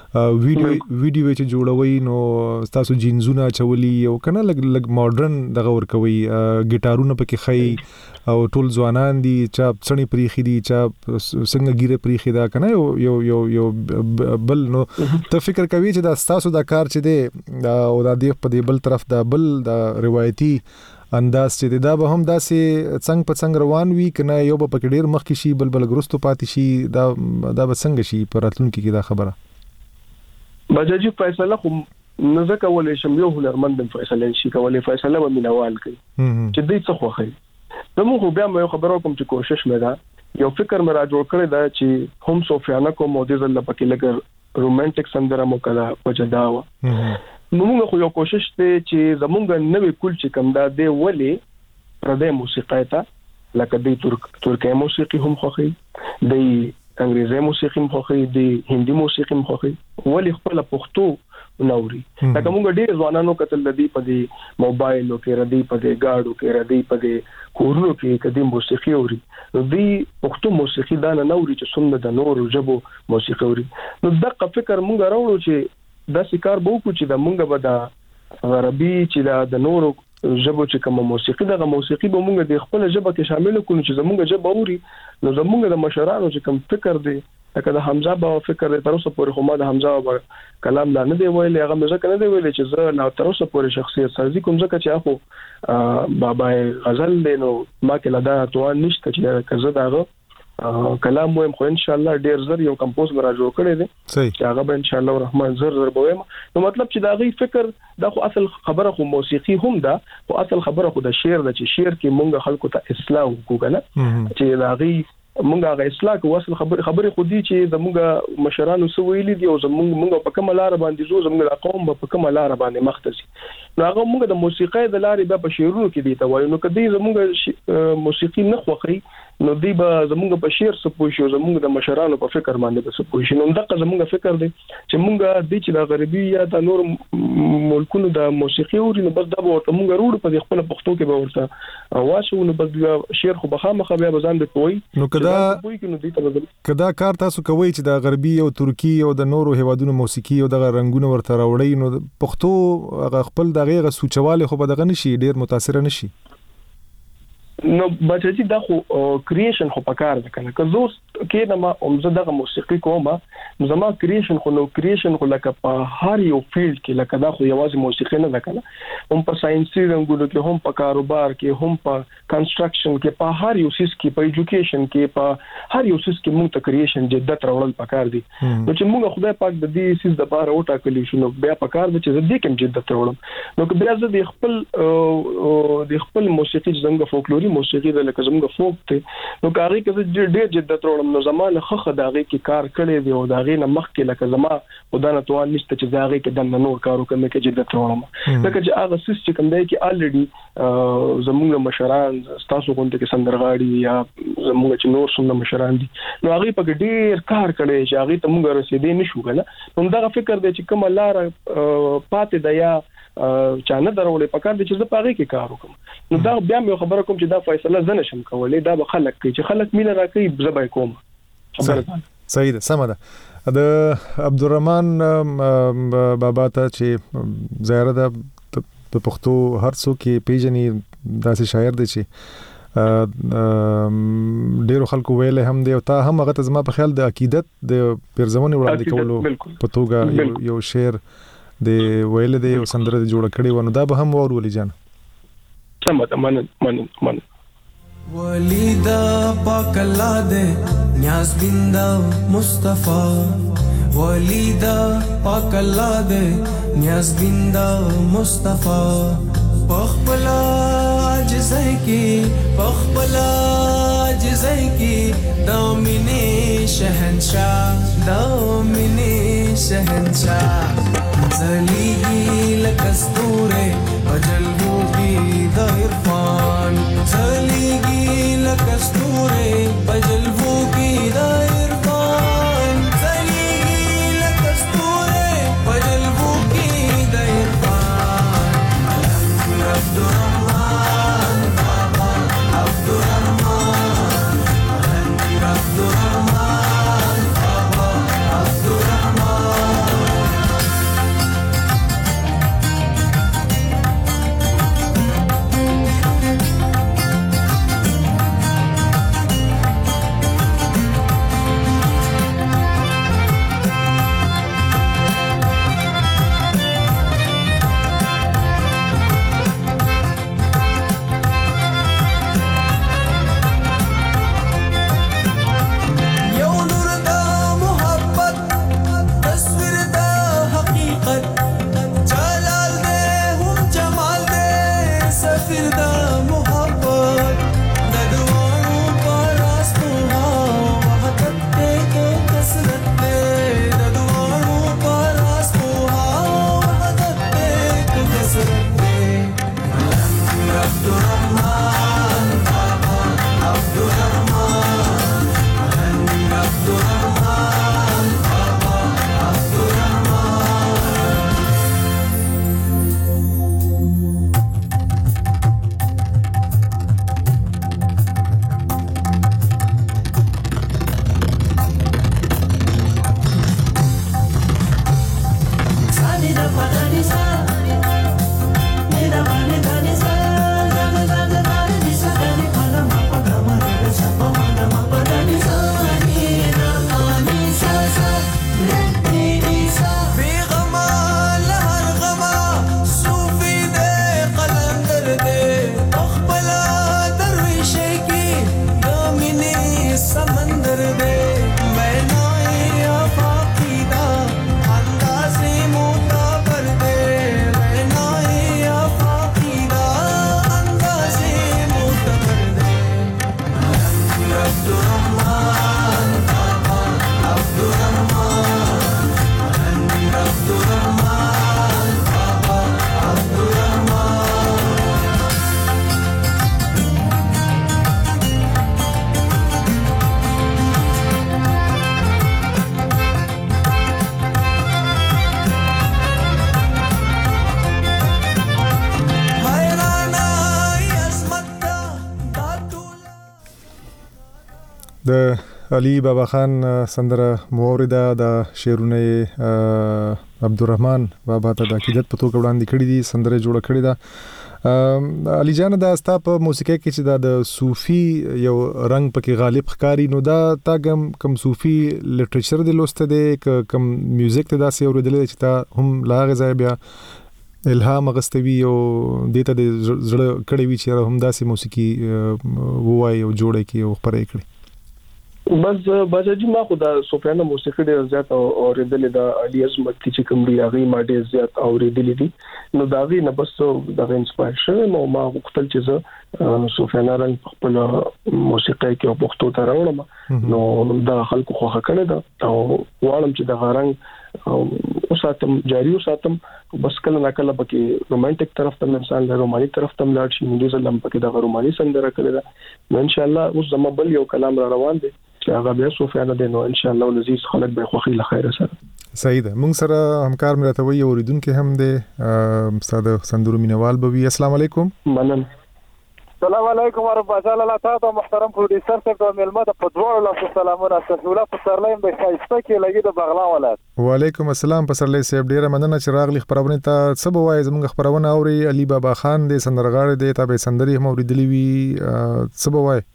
ویډیو چې جوړوي نو تاسو جینزونه چولي او کنه لګ ماډرن دغه ور کوي ګټارونه پکې خي او ټول ځوانان دي چې څنګه پریخي دي چې څنګه ګیره پریخي دا کنه یو بل نو ته فکر کوي چې دا تاسو دا کار چې دی او دا دی په دې بل طرف دا بل دا روایتي انداز چې دا به هم داسې څنګه په څنګه روان وي کنه یو به پکې ډیر مخکې شي بل ګرستو پاتې شي دا به څنګه شي په راتلونکي کې دا خبره بجاجي فیصله خو نه زکولې شم یو هنرمند فیصله شي کولې فیصله به مینوال کوي چې دې څه خوخي نو خو بیا مې خبرو کوم چې کوشش مې دا یو فکر مې را جوړ کړی دا چې هم صوفیانه کوم او دې زله پکې لګر رومانټیک سندره مو کړه وجداوه موږ خو یو کوشش ته چې زمونږ نوې کول چې کوم دا دی ولی پردې موسیقۍ ته لکه د ترکي موسیقي هم خوخي د انګریزي موسیقي هم خوخي د هندي موسیقي هم خوخي ولی خپل پښتو نوري لکه موږ ډېر ځوانانو کتل د په دې موبایل او کې ردی په دې گاډو کې ردی په دې کورونو کې کدي موسیقي اوري د پښتو موسیقي دا نه نوري چې څنګه د نورو ژبو موسیقي اوري نو دغه فکر موږ راوړو چې دا سکار به وکړو چې د مونږ به د عربي چې د نورو ژبو چې کوم موسیقي دغه موسیقي به مونږ د خپل ژبه کې شامل کړو چې زمونږ ژبه اوري نو زمونږ د مشرانو چې کوم فکر دی لکه د حمزه بابا فکر تر اوسه پورې خو ما د حمزه بابا کلام لا نه دی ویلي هغه مزه کنه دی ویلي چې زه لا تر اوسه پورې شخصیت سازي کوم ځکه چې اخو بابا غزل دی نو ما کې لدا توان نشته چې کزه داغه کلام مو خو ان شاء الله ډیر زر یو کمپوز مرا جوړ کړی دی چې هغه به ان شاء الله الرحمن زر بویم نو مطلب چې دا غي فکر دا خو اصل خبره خو موسیقي هم ده او اصل خبره خو د شعر د چې شعر کې مونږ خلکو ته اصلاح وکړو چې دا غي مونږ هغه اصلاح کو اصل خبره خو دي چې زمونږ مشرانو سو ویلي دي او زمونږ په کومه لار باندې زو زمونږ قوم په کومه لار باندې مختسي نو هغه مونږ د موسیقۍ د لارې په شعرونو کې دي ته وایو نو کدی زمونږ موسیقي نه خوخي نو دی به زمونږ په شعر سپوږ شو زمونږ د مشرانو په فکر باندې به سپوږ شي نو دغه زمونږ فکر دی چې مونږ د چې د غربي یا د نور ملکونو د موسیقي اوري نو بس دا به ورته مونږ روړ په خپل پښتو کې به ورته واشو نو بس شعر خو بخامه بیا بزان د کوی نو کدا کار تاسو کوي چې د غربي او ترکی او د نورو هیوادونو موسیقي او د رنگونو ورته راوړی نو پښتو خپل دغه سوچواله خو به دغه نشي ډیر متاثر نشي نو بچی دا خو کریشن خو پکار ده کنه که زوس کې نه ما اومزه دغه موسیقي کومه زما کریشن خو نو کریشن خو لکه په هر یو فیلډ کې لکه دا خو یوازې موسیقي نه ده کنه هم په ساينسي رنګونو کې هم په کاروبار کې هم په کنسټرکشن کې په هر یو سیس کې په ایجوکیشن کې په هر یو سیس کې موږ ته کریشن جدت راوړل پکار دي نو چې موږ خدای پاک د دې سیس د بار او ټاکلی شنو بیا پکار دي چې د دې کوم جدت راوړم نو که بیا زه د خپل موسیقي څنګه فولکلوري موسیقي د لکه زموږ فوک ته نو کاری کې ډېر جدت راوړم ګورم نو زمانه خخه داغه کې کار کړی دی او داغه نه مخ کې لکه زما خدانه توان نشته چې داغه کې د نور کارو کوم کې جدت وروم لکه چې هغه سیس چې کوم دی کې الریډي زموږ مشران تاسو کوم کې سندرغاړي یا زموږ چې نور څومره مشران دي نو هغه په ډیر کار کړی چې هغه ته موږ رسیدې نشو کنه نو دا فکر دی چې کوم لار پاتې دی یا چانه درولې پکار دي چې زه پاره کې کار وکم نو دا بیا مې خبره کوم چې دا فیصله زنه شم کولای دا به خلک کوي چې خلک مینه راکړي زبای کوم صحیح ده سم ده د عبدالرحمن بابا ته چې ظاهر ده په پښتو هر څوک کې پیژني داسې شاعر دی چې ډیرو خلکو ویل هم دی او تا هم هغه ته زما په خیال د عقیدت د پیرزمونې وړاندې کولو په توګه یو شعر د ویل دی او سندره د جوړ کړي ونه دا به هم ورولې جان سمه من ولیدا پاک الله دې نیاز بندا مصطفی ولیدا پاک الله دې نیاز بندا مصطفی پخپلا جزای کی پخپلا جزای کی دامنی شهنشاه زلیگی لکستوره وجلبو کی دا عرفان زلیگی لکستوره وجلبو کی دا عرفان زلیگی لکستوره وجلبو کی دا عرفان عبدالرحمن بابا عبدالرحمن عبدالرحمن بابا عبدالرحمن د علي بابا خان سندره مورده د شعرونه عبدالرحمن بابا ته د عقیدت په توګه وړاندې کړي دي سندره جوړه کړې ده علي جان دا ستا په موسیقۍ کې چې د صوفي یو رنگ پکې غالب ښکاری نو دا تا کم صوفي لټریچر د لوسته دی کم میوزیک ته داسې اوریدل چې تا هم لاغه ځای بیا الهام غستوي او دته د زړه کړي وی چې هم داسې موسیقي وای او جوړه کې او خبرې کړي بس باجی ما خو د سفیان موسیقي ډیر زیات اوریدل د علي عظمت چې کوم دی هغه ما ډیر زیات اوریدل دي نو دا غي نه بس د انسپایر شوم او ما خپل چې زه سفیان رنګ خپل موسیقي کې پښتو ته راوړم نو دا خلکو خو کړه دا او واړم چې د غرنګ او ساتم جاری وساتم بس کله نه کله پکې رومانټیک طرف ته انسان له روماني طرف ته لاړ شي نو ځلم پکې د روماني سندره کړی دا نو ان شاء الله اوس زما بل یو کلام را روان دی چې هغه بیا سفیان دی نو ان شاء الله لذیذ خلک به خوخي له خیر سره صحیح ده مونږ سره همکار مراته وي اوریدونکو هم دی ساده سندرو مینوال به وي السلام علیکم منن السلام علیکم ورحمۃ الله تعالی محترم پروډوسر صاحب او ملمه د پدوړو له سلامونه تاسو په سرلایم د خایسته کې لګي د بغلان ولایت وعلیکم السلام پسرلی صاحب ډیره مننه چې راغلی خبرونه ته سبا وای زموږ خبرونه اوري علي بابا خان د سندرغاړي د تابع سندري هم اوریدلی وی سبا وای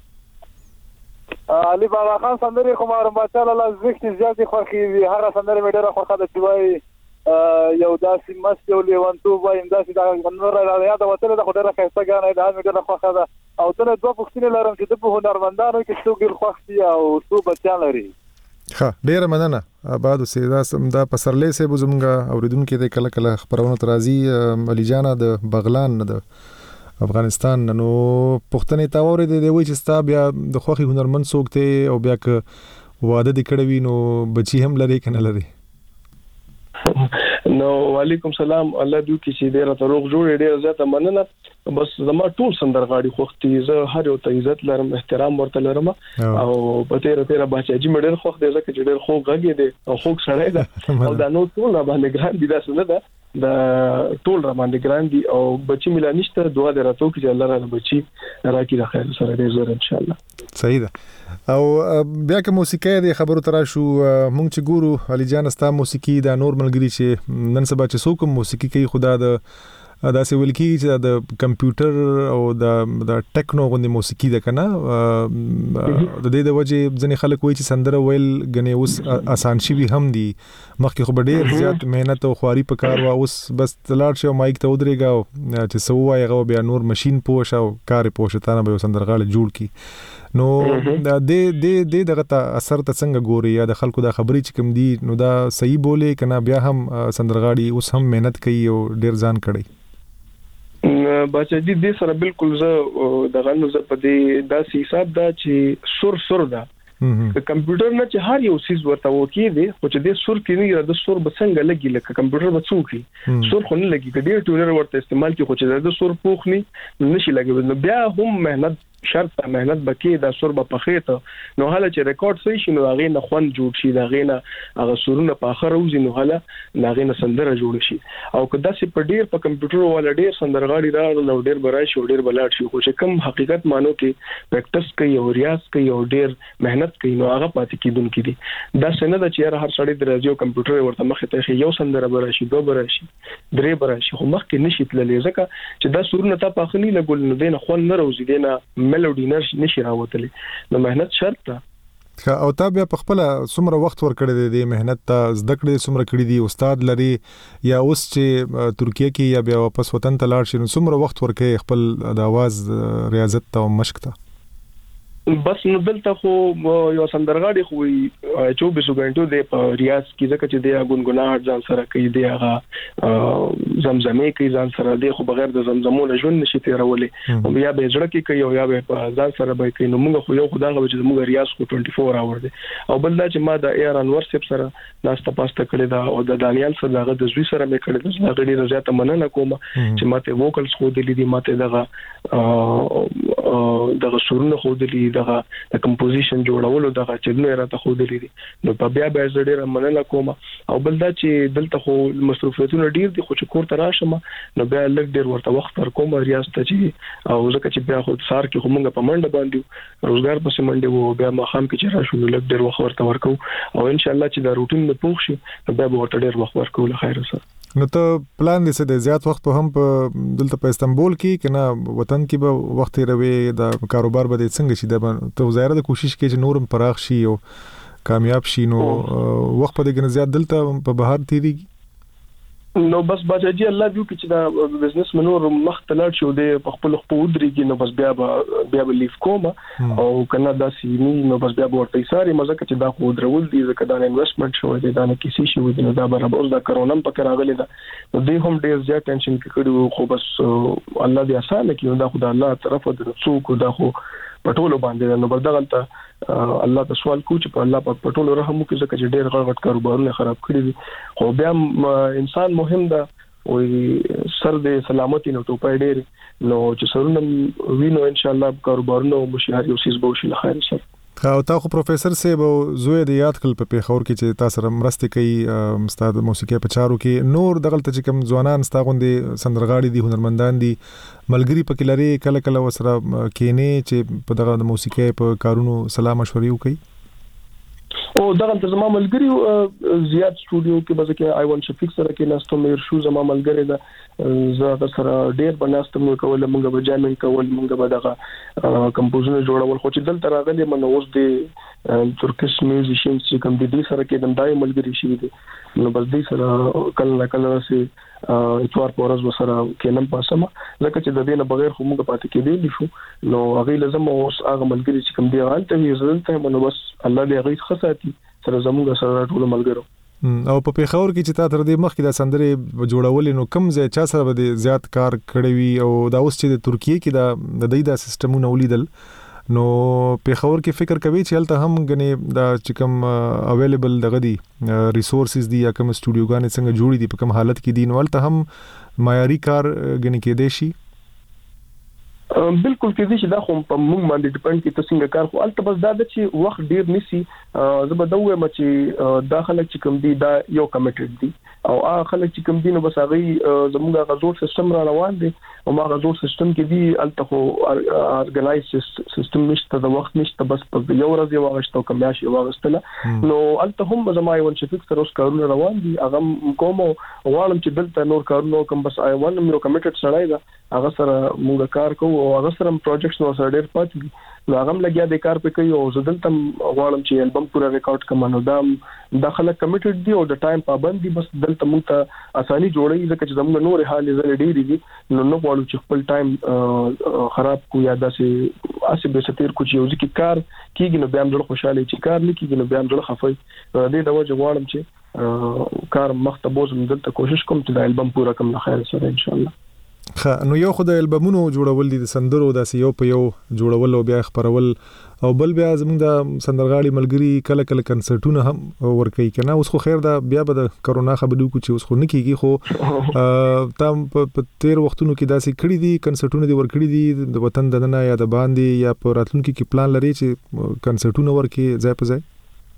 علي بابا خان سندري خو ورحمۃ الله زیات زیات خوخي هغه سندري مې ډیره خوخه د چوي یو داسې مست یو لیوانتو وایم داسې دا نور را یاد وته د خدای راخسته غانې دا مې ډېر خوښه ده او ته دوه پوښتنې لرم چې د په هنرمندانو کې څو ګل خوښ دي او څو بچیان لري ښه ډیره مننه آباد اوسې دا پسرلی صاحب زمونږ اوریدونکو ته کله کله خبرونه ترازی علي جان د بغلان د افغانستان نو پښتنې تا اورید دی وای چې ستا بیا د خوخي هنرمند څوک ته او بیا ک واده د کړوي نو بچي هم لري کنه لري نو وعلیکم سلام الله دې کې چې ډیره تروغ جوړ ډیره زیاته مننه بس زما ټول سندرغاړي خوختي زه هر یو ته عزت لرم احترام ورته لرم او په تیره بچی مډل خوخ دې زکه چې ډیر خو غږی دی او خو سړی ده او دا نو ټول باندې ګران دي دا څه ده د ټول را باندې ګران دي او بچی ملا نشته دعا دې راته چې الله را بچی راکې د خیر سره دې زر ان شاء الله صحیح ده او بیا که موسیقي د خبرو ترا شو مونږ چې ګورو علي جان ستا موسیقي دا نور ملګری چې نن سبا چې څوک موسیقي کوي خدا د داسې ولکی چې د کمپیوټر او د ټیکنو غوندي موسیقي ده کنه د دې د وجه ځنې خلک وایي چې سندره ویل غني اوس آسان شي به هم دي مخکې خو ډېر زیات مهنت او خواري په کار وا اوس بس تلاړ شو مایک ته ودرېګا چې سو وایي غو بیا نور ماشين پوښ او کار پوښ ته نه به سندرغاړي جوړ کی نو د دغه اثر ته څنګه ګوري یا د خلکو د خبرې چې کوم دي نو دا صحیح بوله کنه بیا هم سندرغاړي اوس هم مهنت کوي او ډېر ځان کړي بچا دې سره بالکل زه دغه نو زه په دې داسې حساب دا چې سر دا د کمپیوټر نه چې هر یو سیس ورته وکی دی خو چې د سر کې نه د سر بسنګ لګي لکه کمپیوټر بڅوکي سر خو نه لګي کډیر ټونر ورته استعمال کی خو چې د سر پوخ نه نشي لګي نو بیا هم مهنت شرط مهنت بکې د سر په پخېته نو حاله چې ریکارډ صحیح شي نو هغه نه خوان جوړ شي دا غینه هغه سرونه په اخر وزي نو حاله هغه نه سندره جوړ شي او کدا چې په ډیر په کمپیوټر ولا ډیر سندرغاړي را نو ډیر برای شي ډیر بلاټ شي خو چې کم حقیقت مانو کې پریکټس کوي او ریاض کوي او ډیر مهنت کوي نو هغه پاتې کیدونکو دي دا څنګه د چیر هر سړی درځي او کمپیوټر ورته مخه ته یو سندره برای شي دوه برای شي درې برای شي خو مخکې نشي تللی ځکه چې دا سرونه ته پاخنی لګول نو دینه خوان نه روزي دینه ملودي نشي راوتلې نو مهنت شرط ده او تا بیا په خپل څومره وخت ورکړی دی مهنت ته زده کړې څومره کړی دی استاد لري یا اوس چې ترکیه کې یا بیا واپس وطن ته لاړ شي نو څومره وخت ورکړي خپل د आवाज ریاضت ته او مشق ته بس نو دلته خو یو سندرغاړي خو 24 غنټو د ریاض کې ځکه چې د غونګونات ځان سره کوي د هغه زمزمې کوي ځان سره د خو بغیر د زمزمونو ژوند نشي تیرولې او بیا به جوړ کې کوي او یا به ځان سره به کوي نو موږ خو یو خدای چې موږ ریاض خو 24 اور دی او بل دا چې ما د ایر انور سپ سره ناسته پاسته کړی دا او د دانیال سره دغه د زوی سره مې کړی دا غړي زیاته مننه کوم چې ماته ووکلز خو دلی دي ماته دغه سرونه خو دلی دغه د کمپوزیشن جوړولو دغه چې نو راته خو دلی دي نو په بیا به زه ډیر مننه کوم او بل دا چې دلته خو مصروفیتونه ډیر دي خو چې کور ته راشم نو بیا لږ ډیر ورته وخت ورکوم ریاض ته چې او ځکه چې بیا خو سار کې همغه په منډه باندې روزګار پسې منډه وو بیا ما خام کې چې راشو نو لږ ډیر وخت ورته ورکو او ان شاء الله چې دا روټین نه پوښ شي نو بیا به ورته ډیر وخت ورکو له خیر سره نو ته پلان دې څه د زیات وخت په هم په دلته په استنبول کې کنه وطن کې به وخت روي د کاروبار به څنګه شي د ته ظاهر د کوشش کې چې نورم پراخ شي او کامیاب شي نو وخت په دې کې زیات دلته په بهر تیریږي نو بس باجی الله دیو کې چې دا بزنس منور مختلط شو دی په خپل خپودري کې نو بس بیا لیف کوم او کنه دا سینی نو بس بیا ورته ساري مزه چې دا خو درول دي ځکه دا انویسټمنټ شو دی دا نه کیسې شو دی نو دا برابر اوس دا کرونا په کې راغلی دا نو دوی هم ډیر زیات ټینشن کې کړو خو بس الله دې اسانه کړي دا خدای الله طرف د څوک دا خو پټولو باندې نو بل دغلطه الله ته سوال کو چې په الله په پټولو رحم وکړي ځکه چې ډېر غلط کاروبارونه خراب کړی دي خو بیا انسان مهم ده او سر دې سلامتی نو ټوپای ډېر نو چې سرونه وینو ان شاء الله کاروبارونه او مشاهده او سیس به شي له خیر سره او تا خو پروفیسور صاحب زوی د یاد کل په پیښور کې چې تاسو سره مرسته کوي استاد موسیقي په چارو کې نور دغلته چې کوم ځوانان ستا غوندي سندرغاړي دي هنرمندان دي ملګری پکې لري کله وسره کینې چې په دغه موسیقي په کارونو سلام مشورې وکړي او دغه زما ملګری زیات سټوډیو کې بس کې آی وان شفیق سره کې ناستو مې شو زما ملګری دا زه سره ډېر بناستم کول موږ به جامین کول موږ به دغه کمپوزونه جوړول خو چې دلته راغلي من اوس د ترکیش میوزیشینز چې کوم دي سره کې د دای ملګری شي دي نو بس دې سره کله سي اتوار پورز وسره کینم پاسما لکه چې د دې نه بغیر خو موږ پاتې کېدې شو نو هغه لازم اوس هغه ملګری چې کوم دی غلطه وي زلته نو بس الله دې هغه خصاتي سره زموږ سره ټول ملګرو او په پیښور کې چې تا تر دې مخکې د سندرې جوړولې نو کم ځای چا سره به زیات کار کړی وي او دا اوس چې د ترکیه کې د دې سیستمونه ولیدل نو پیښور کې فکر کوي چې هلته هم غني دا چې کوم اویلیبل دغه دي ریسورسز دي یا کوم سټوډیوګانې څنګه جوړې دي په کوم حالت کې دي نو هلته هم معیاري کار غني کېدې شي بالکل کې دي چې دا خو په موږ باندې ډیپند کوي تاسو څنګه کار خو البته بس دا چې وخت ډیر نسی زه به دا وایم چې دا خلک چې کوم دي دا یو کمیټډ دي او هغه خلک چې کوم دي نو بس هغه زموږ غزور سیستم را روان دي او ما غزور سیستم کې دي البته خو ارګنایز سیستم نشته د وخت نشته بس په یو ورځ یو واغشت او کمیاش یو واغستله نو البته هم زما یو چې فکر اوس کارونه روان دي هغه کوم غواړم چې دلته نور کارونه کوم بس آی وان یو کمیټډ سړی دا هغه سره موږ کار کوو او هغه سره پروجیکټس نو سره ډېر پاتې دي نو هغه لګیا د کار په کوي او زدلته غواړم چې البم پورا ریکارډ کړم نو دا داخله کمیټډ دی او د ټایم پابند دي بس دلته موږ ته اساني جوړي ځکه چې زموږ نور حال زړه ډېری دي نو غواړو چې خپل ټایم خراب کو یا داسې اسې به ستیر کو چې یو ځکه کار کیږي نو بیا هم ډېر خوشاله چې کار نه کیږي نو بیا هم ډېر خفای دې د وجه غواړم چې کار مخته بوزم دلته کوشش کوم چې د البم پورا کوم نه خیر سره ان شاء الله نو یو خدای البمونو جوړول دي د سندرو داسې یو په یو جوړول او بیا خبرول او بل بیا زموږ د سندرغاړي ملګری کله کنسرټونه هم ورکوي کنه اوس خو خیر دا بیا به د کرونا خبرو کو چې اوس خو نه کیږي خو تام په تیر وختونو کې داسې کړی دي کنسرټونه دي ورکړي دي د وطن دننه یا د باندې یا په راتلونکو کې پلان لري چې کنسرټونه ورکړي ځای په ځای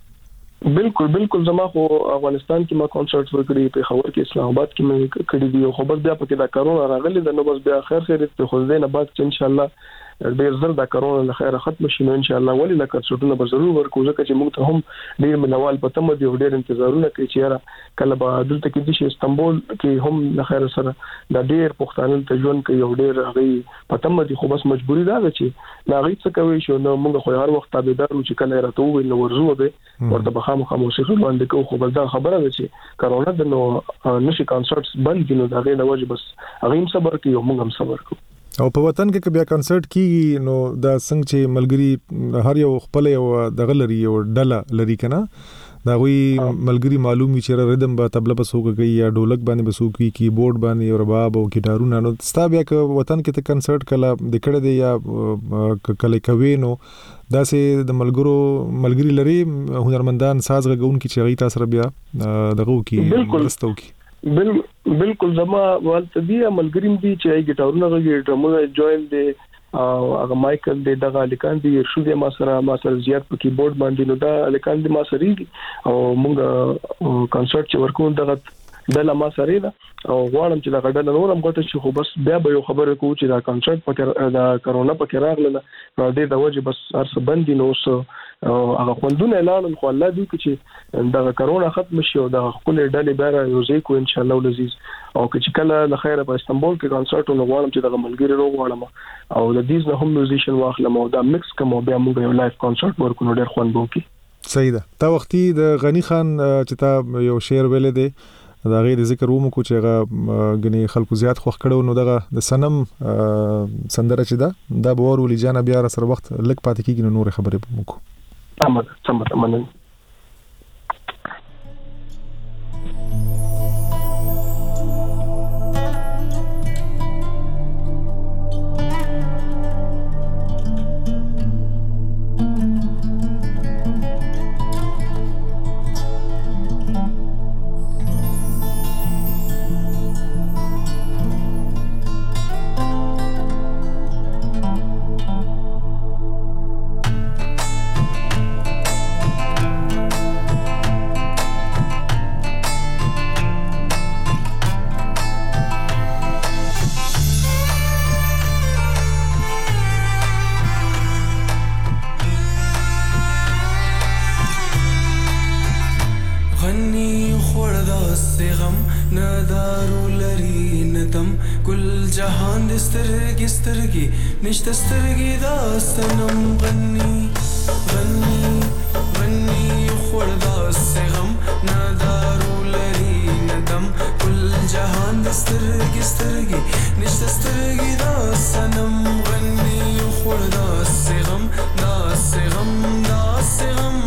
بالکل زما خو افغانستان کې ما کنسرټ ورکړی په خبر کې اسلام آباد کې مې کړی دی خو بس بیا پکې دا کرونا راغلی دا نو بس بیا خیر په خو دې نه بعد چې ان شاء الله ډیر زر دا کرونا له خیره ختم شي نو ان شاء الله ولې لکه څټونه به ضرور ورکو ځکه چې موږ ته هم ډیر منوال پته مو دی ډیر انتظارونه کوي چې را کله به دلته کې د استانبول کې هم له خیره سره دا ډیر پښتانه ته ژوند کوي او ډیر هغه پته مو دی خو بس مجبوری دا چې لا غي څه کوي شو نو موږ خو هر وخت تابعدار چې کله راته وي نو ورزو به ورته بخامه موسیقي باندې کو خو بل دا خبره ده چې کرونا د نو نشي کنسرټس بند دي نو دا غي د وجه بس هغه هم صبر کوي او موږ هم صبر کوو او په وطن کې بیا کنسرت کیږي نو دا څنګه چې ملګری هر یو خپل یو دغه لري او ډله لري کنه دا وی ملګری معلومي چې ردم به تبله په سوق کوي یا ډولک باندې به سوق کوي کیبورډ باندې رباب او ګټارونه نو ستا بیا که وطن کې ته کنسرت کله د کړه دی یا کله کوي نو دا سه د ملګری لري هنرمندان ساز غون کی چې غي تاسو بیا دغه کی مرستو کی بالکل زما والته دی ملګریم دي چې ګټارونه غږی ډرمونه جوین دي او هغه مایکل دی دغه الکان دي شو دي ما سره زیات په کیبورډ باندې نو دا الکان دي ما سره او موږ کنسرت چې ورکو دغه د ما سره دا او غواړم چې دا غډل نورم غوټه شي خو بس بیا به یو خبره کوو چې دا کنسرت په دا کرونا په کې راغله نو دې د وجه بس ارس بندي نو هغه خوندونه اعلان خو الله دې چې دا کرونا ختم شي او دا خپل ډلې بیا یوځای کو ان شاء الله ولزیز او چې کله د خیره په استانبول کې کنسرت نو غواړم چې دا ملګری روغ غواړم او د دې نه هم میوزیشن واخلم او دا میکس کوم بیا موږ یو لایف کنسرت ورکو نو ډېر خوند وکړي صحیح ده تا وختي د غنی خان چې تا یو شعر ویل دی دا غي د ذکر ومو کو چې هغه غني خلکو زیات خوښ کړو نو دغه د سنم سندره چې دا بور ولې جان بیا سره وخت لک پاتې کیږي نو نور خبرې وکړو. سم نشته سترګې دا سنم غني غني غني خور دا سغم نادارو لري ندم کل جهان د سترګې سترګې نشته سترګې دا سنم غني خور دا سغم دا سغم دا سغم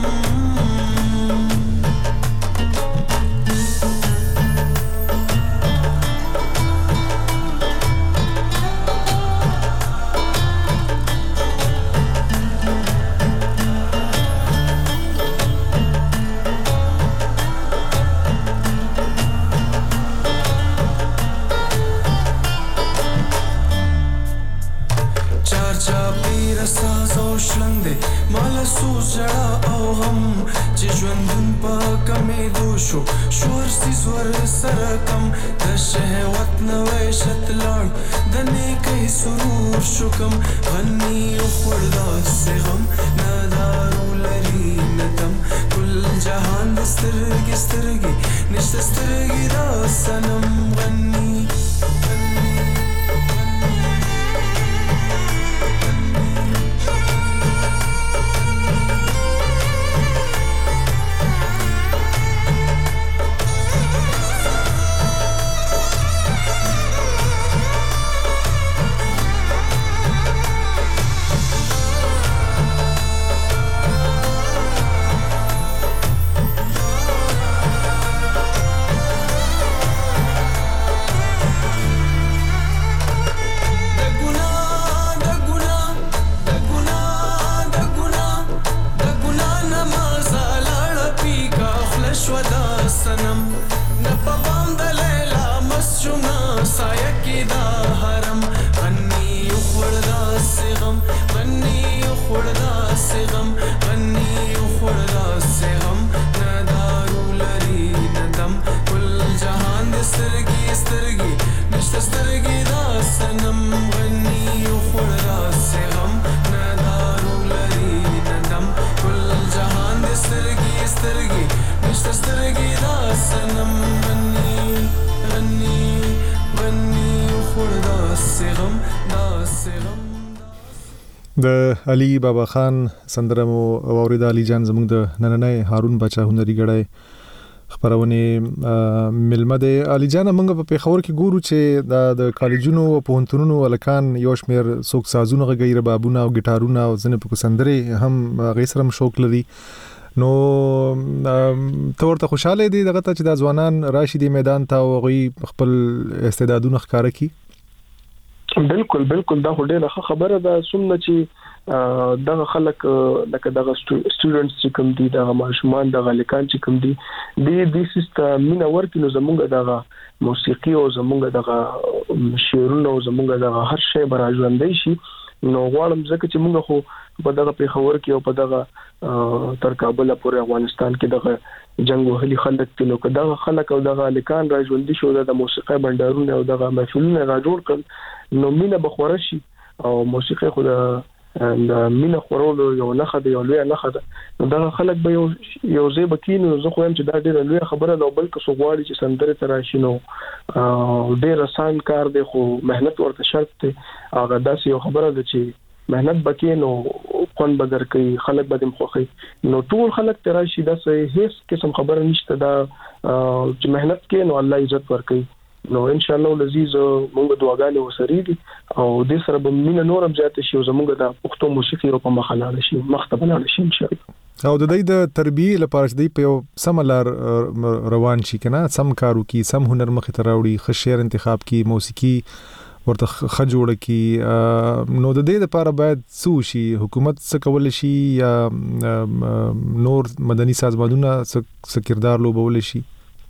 د علي بابا خان سندره مو اوریدا علي جان زموږ د نننې هارون بچا هنري غړای خبرونه ملمه د علي جان موږ په پیښور کې ګورو چې د کالجونو او پونتونو ولکان یو شمیر څوک سازونه غیر بابونه او ګټارونه او ځنه په سندره هم غیسرم شوق لري نو تورته خوشاله دي دغه ته چې د ځوانان راشدي میدان ته او غي خپل استعدادونه ښکارا کی. بالکل دا ډېره خبره ده څومره چې دغه خلک لکه دغه سټوډنټس چې کوم دي دغه ماشومان دغه لیکان چې کوم دي د سیستم مینا ورکینو زمونږ دغه موسیقي او زمونږ دغه شعرونه او زمونږ دغه هر شی براژوندې شي نو غواړم ځکه چې موږ خو په دغه پیښور کې او په دغه تر کابل پورې افغانستان کې دغه جنگ وهلي خلک تلو که دغه خلک او دغه لیکان راژوندې شو د موسیقي بندرونه او دغه محفلونه را جوړ کړ نو مینا بخوره شي او موسیقي خو د مینا خورولو یو نخښه دی یو لوی نخښه ده نو دغه خلک به یو ځای بکینو زه خو هم چې دا ډیره لوی خبره ده بلکې سو غواړي چې سندره تر راشي نو ډیر آسان کار دی خو مهنت ورته شرط دی هغه داسې یو خبره ده چې مهنت بکینو خون بدر کوي خلک به دم خوخي نو ټول خلک تراشي دا هیڅ قسم خبره نشته دا چې مهنت کې نو الله عزت ورکوي نو ان شاء الله لذیذ موږ دعاګانې وسري دي او د سره به مين نورم زیات شي او زموږ د پښتو موسیقي په مخاله شي مختبل شي ان شاء الله او د دې د تربیه لپاره د په سملار روان شي کنه سم کارو کی سم هنر مخ ته راوړي خشیر انتخاب کی موسیقي ورته خجوړه کی نو د دې لپاره باید سوشي حکومت څه کول شي یا نور مدني سازمانونه څه کردار لوبول شي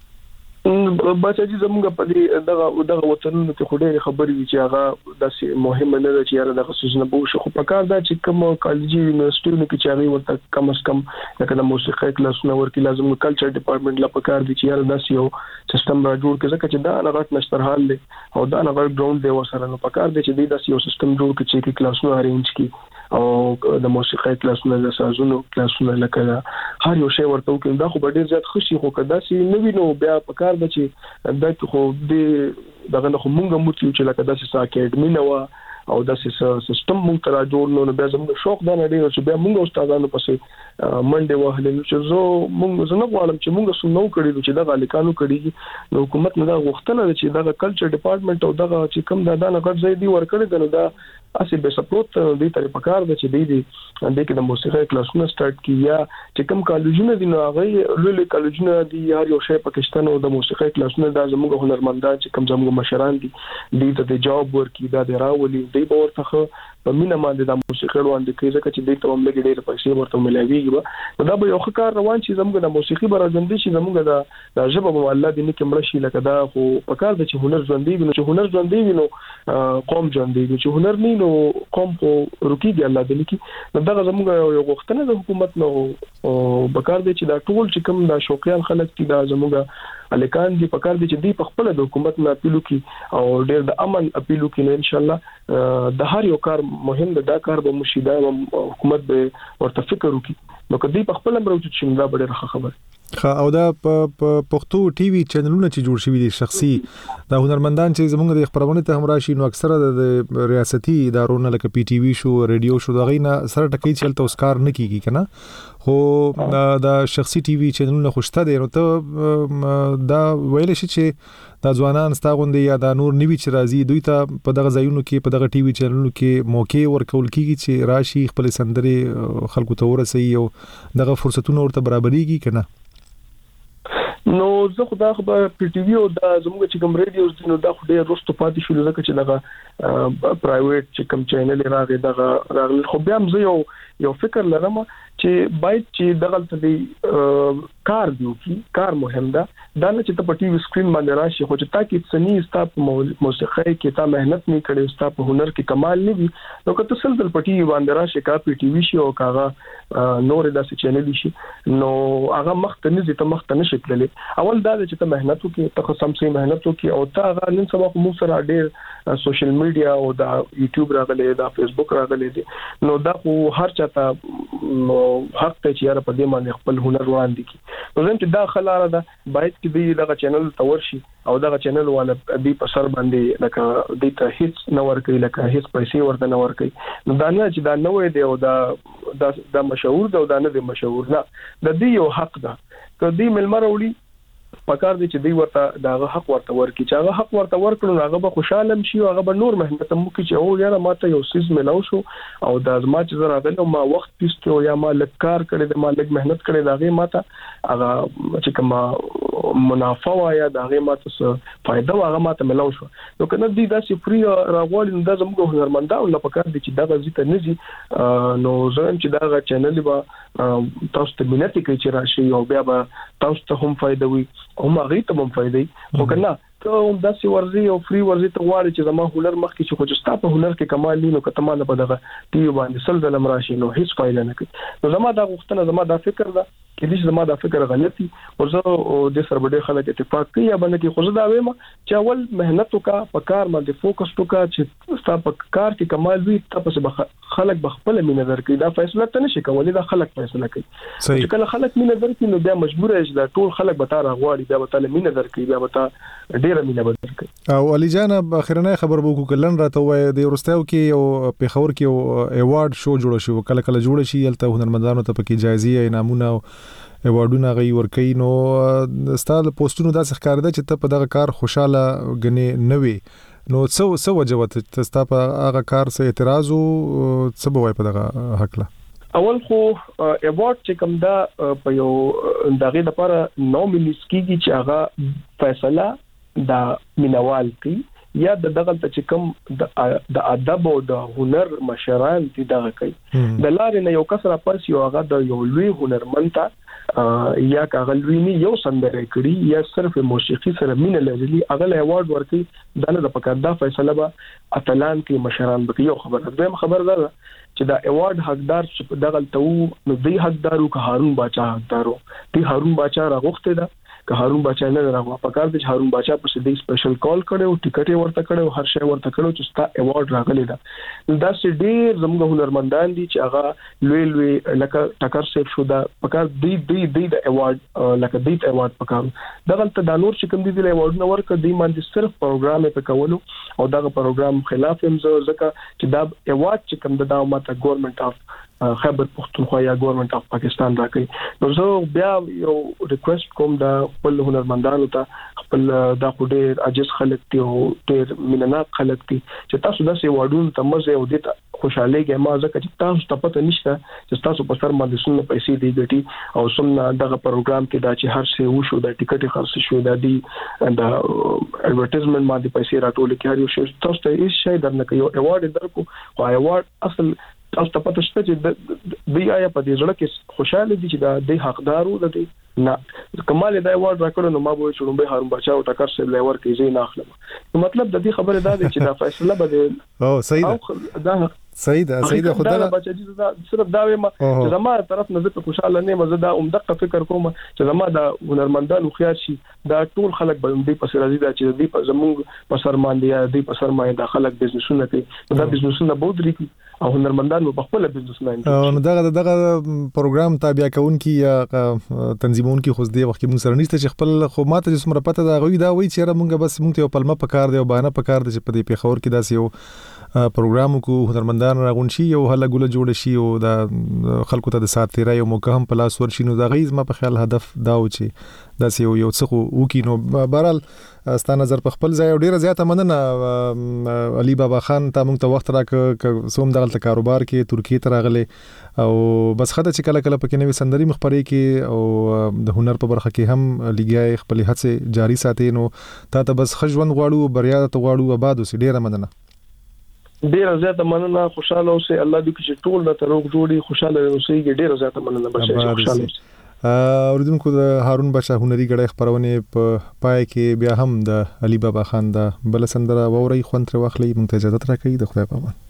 بچا چې زموږ په دې دغه وطنونو کې خوري خبرې دي چې هغه داسې مهمه نه ده چې یاره دغه سوزنه به شو خو په کار دا چې کوم کالجی یونیورسيټونو کې چې هغه ورته کم از کم لکه د موسیقي کلاسونه ورکړي لازم کلچر ډپارټمنټ لا په کار دي چې یاره داسې یو سیستم را جوړ کړي ځکه چې دا هغه نشتر حال دی او دا هغه ګراوند دی وسره نو په کار دي چې داسې یو سیستم جوړ کړي چې کلاسونه ارینج کړي او د موسیقي کلاسونه د سازونو کلاسونه لکه هر یو شی ورته وکړي دا خو ډیر زیات خوشي خو کدا سي نه وینو بیا په کار د چې دا خو دغه خو مونږه مو چې لکه داسې اکیډمي نه او داسې سیستم مونږ ترا جوړ نو بیا زموږ شوق دا نه دی چې بیا مونږ استادانو پسې منډه وهلې چې زه نه غواړم چې مونږ سنو کړی چې دا غالیکانو کړی نو حکومت نه دا غوښتنه چې دا کلچر ډپارټمنټ او دا چې کوم دا نه غږ ځای دی ورکړي نو دا اسی به سپورت دی تر پکار د چې دی د کې د موسیقي کلاسونه سٹارټ کییا چې کوم کالجونه دي نو هغه لولې کالجونه دي هر یو شی پاکستان او د موسیقي کلاسونه د زموږ هنرمندان چې کوم زموږ مشران دي ته جواب ورکړي دا د راولي دی به ورته په مینه باندې د موسیقي وړاندې کوي ځکه چې د ته هم لګي ډېر پیسې ورته ملایوي دا به یو ښه کار روان شي زموږ د موسیقي برازندې شي زموږ د ژبه په الله دې کې مړ شي لکه دا خو په کار د چې هنر ژوندې وي نو چې هنر ژوندې وي نو قوم ژوندې وي چې هنر نه نو قوم کو رکیږي الله دې کې نو دا زموږ یو غوښتنه د حکومت نو بکار دې چې دا ټول چې کوم د شوقیان خلک دي دا زموږ الیکان دي په کار دي چې دی په خپل د حکومت نه اپیل کوي او ډېر د امن اپیل کوي نو ان شاء الله د هر یو کار مهم ده دا کار به مشیدا حکومت به ورته فکر وکړي نو کدی په خپل امر او چې دا ډېر خبر او دا پښتو ټي وي چینلونه چې جوړ شوي دي شخصي دا هنرمندان چې زموږ د خبرونه ته هم راشي نو اکثره د ریاستي ادارو نه لکه پی ټي وي شو ریډیو شو دا غینه سره ټکی چلته اوس کار نه کیږي کنه خو دا شخصي ټي وي چینلونه خوشته دي نو ته دا ویل شي چې دا ځوانان ستاغوندي یا دا نور نیوي چې راځي دوی ته په دغه ځایونو کې په دغه ټي وي چینلونو کې موقع ورکول کیږي چې راشي خپل سندري خلکو ته ورسي او دغه فرصتونه ورته برابرېږي کنه نو زه خدا خبر پی ټي وی او د زموږ چې کوم ریډیوز دي نو دا خو ډېر رستو پاتې شول ځکه چې دغه پرایویټ چې کوم چینل راغی دغه راغلی خو بیا هم زه یو فکر لرم چې باید چې دغه د کار دیو کی کار مهم ده دا نه چې ته په ټي وي سکرین باندې راشي خو چې تا کې سني ستاسو موسیقي کې تا مهنت نه کړې ستاسو هنر کې کمال نه وي نو که ته سلسله په ټي وي باندې راشي کا پی ټي وي شي او کاغه نور داسې چینل شي نو هغه مخته نه زیته مخته نشي تللی اول دا چې ته مهنت وکې ته سم سي مهنت وکې او تا هغه نن سبا مو سره ډېر سوشل میډیا او دا یوټیوب راغلي دا فیسبوک راغلي دي نو دا خو هر چاته حق ته چې یاره په دې باندې خپل هنر وړاندې کی نو زم چې دا خلاره ده باید چې دی دغه چینل تور شي او دغه چینل والا دی په سر باندې لکه د ته هیڅ نه ور کوي لکه هیڅ پیسې ورته نه ور کوي نو دا نه چې دا نوې دی او دا مشهور دی او دا نه دی مشهور نه د دې یو حق ده که دی ملمر وړي پکار دي چې دی ورته داغه حق ورته ورکړي چې هغه حق ورته ورکړو هغه به خوشاله شي او هغه به نور مهنت مو کوي چې او یاره ماته یو سیس ملاو شو او د ازما چې زه راغلم ما وخت پیستو یا ما لکار کړی د ما لګ مهنت کړی داغه ماته هغه چې کوم منافع وایا داغه ماته څه فائدہ هغه ماته ملاو شو نو کنه دی داسې فری راغول نو د زموږ هنرمندانو لپاره پکار دي چې دغه ځته نزي نو زه هم چې دغه چینل به تاسو ته مینه کوي چې راشي او بیا به تاسو ته هم فائدہ وي هم هغه ته هم فائدې خو کنه ته هم داسې ورزي او فری ورزي ته غواړي چې زما هنر مخکې چې خو چې ستاسو په هنر کې کمال نه نو کته مال په دغه ټي وي باندې سل دلم راشي نو هیڅ فائدہ نه کوي نو زما دا غوښتنه زما دا فکر ده کې دې زما د فکر غلطي او زه د سربډه خلک اتفاق کوي یا باندې کې خو زه دا وایم چې اول مهنت وکا په کار باندې فوکس وکا چې ستا په کار کې کمال وي تاسو خلک بخپل مين نظر کوي دا فیصله ته نشي کولای دا خلک فیصله کوي چې کله خلک مين نظر کوي نو بیا مجبور یې دا ټول خلک به تا راغواړي بیا به تعالی مين نظر کوي بیا به تا ډیره مين نظر کوي. او علي جان اخرنه خبر بو کلن راته وای د ورستاو کې او په خبر کې او ایوارډ شو جوړ شو کله کله جوړ شي الته هنرمندانو ته پکې جایزې انعامونه ایوارډونه غي ورکې نو ستاسو پوسټونو داسې ښکار ده چې ته په دغه کار خوشاله غني نه وي نو څه وجه وته تاسو په هغه کار سره اعتراض او څه بوای په دغه حق له اول خو ایوارډ چې کوم دا په یو دغه لپاره نو مليس کیږي چې هغه فیصله دا مینوال کی یا د دغه چې کوم د ادب او د هنر مشران دي دغه کوي د لارې نه یو کس را پرس یو هغه د یو لوی هنرمند یا کاغلوی نه یو سندره کړي یا صرف موسیقي سره مینه لري هغه ایوارډ ورکړي دا نه د پکړه فیصله به اتلان کې مشران به یو خبر ده چې دا ایوارډ حقدار چې دغه ته نو دی حقدارو که هارون باچا حقدارو دی هارون باچا راغوخته ده که هارون باچا نه راغوا پکار د هارون باچا په دې سپیشل کال کړو ټیکټ ورته کړو هر شی ورته کړو چې ستا ایوارډ راغلی ده دا چې ډیر زموږ هنرمندان دي چې هغه لوی لکه ټکر سیف شو دا پکار دی د ایوارډ لکه دی ایوارډ پکار دغه ته د نور چې کوم دي د ایوارډ نو ورکړي دی باندې صرف پروګرام په کولو او دا پروګرام خلاف هم ځکه چې دا ایوارډ چې کوم د ماته ګورنمنت اف خیبر پختونخوا یا ګورنمنت اف پاکستان راکړي نو زه بیا یو ریکوست کوم د خپل هنرمندانو ته خپل د خډیر عجز خلک ته او ډیر مینناک خلک ته چې تاسو داسې وادون ته مزه او د خوشاله کې ما ځکه چې تاسو ته پته نشته چې تاسو په سر باندې څونه پیسې دی ګټي او څونه دغه پروګرام کې دا چې هر څه وشو د ټیکټ خرڅ شو د دې د ایڈورټایزمنت باندې پیسې راټول کړي او شو تاسو ته هیڅ شي درنه کوي ایوارډ درکو او ایوارډ اصل تاسو ته پته شته چې د آیا په دې ځړه کې خوشاله دي چې د حقدارو د دې نه کمال د ایوارډ راکړو نو ما به چړم به هارون بچا او ټکر سره لیور کې زی نه اخلم نو مطلب د دې خبره دا دی چې دا فیصله به او صحیح ده صحیح ده خدای بچا چې صرف دا وایم چې زموږ طرف نه زه خوشاله نه مزه دا عمدق فکر کوم چې زموږ د هنرمندانو خيار شي دا ټول خلک به دې په سر راځي دا چې دې په زموږ په سر باندې یا دې په سر باندې د خلک بزنسونه کوي دا بزنسونه بود لري او هنرمندانو په خپل بزنس نه نو دغه پروګرام تابع کون کی یا تنظیمون کی خو دې وخت مون سره نشته چې خپل خو ماته چې سمره پته دا غوي دا وای چې را مونږ بس مونږ ته پلمه پکار دی او باندې پکار دی چې په دې پیښور کې داسې یو پروګرام کو هنرمندان راغون شي او هله ګوله جوړ شي او دا خلکو ته د سات تیرا یو موقع هم پلاس ورشي نو دا غیز ما په خیال هدف دا و چې داسې یو څه وکي نو بهرال ستا نظر په خپل ځای ډیره زیاته مننه علي بابا خان ته موږ ته وخت راک سوم دغه کاروبار کې ترکیه ته راغله او بس خدای چې کله کله پکې نوې سندري مخبري کې او د هنر په برخه کې هم لګیای خپل هڅه جاری ساتي نو تا ته بس خجون غواړو بریا ته غواړو آباد اوسې ډیره مننه ډیره زیاته مننه خوشاله اوسئ الله دې چې ټول د تروغ جوړي خوشاله اوسئ ډیره زیاته مننه بچي خوشاله اوریدونکو د هارون بچا هنري غړې خبرونه په پای کې بیا هم د علي بابا خان د بل سندره ووري خوند تر واخلي مونږ ته اجازه راکړئ د خدای په امان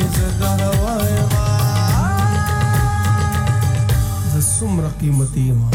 कीमती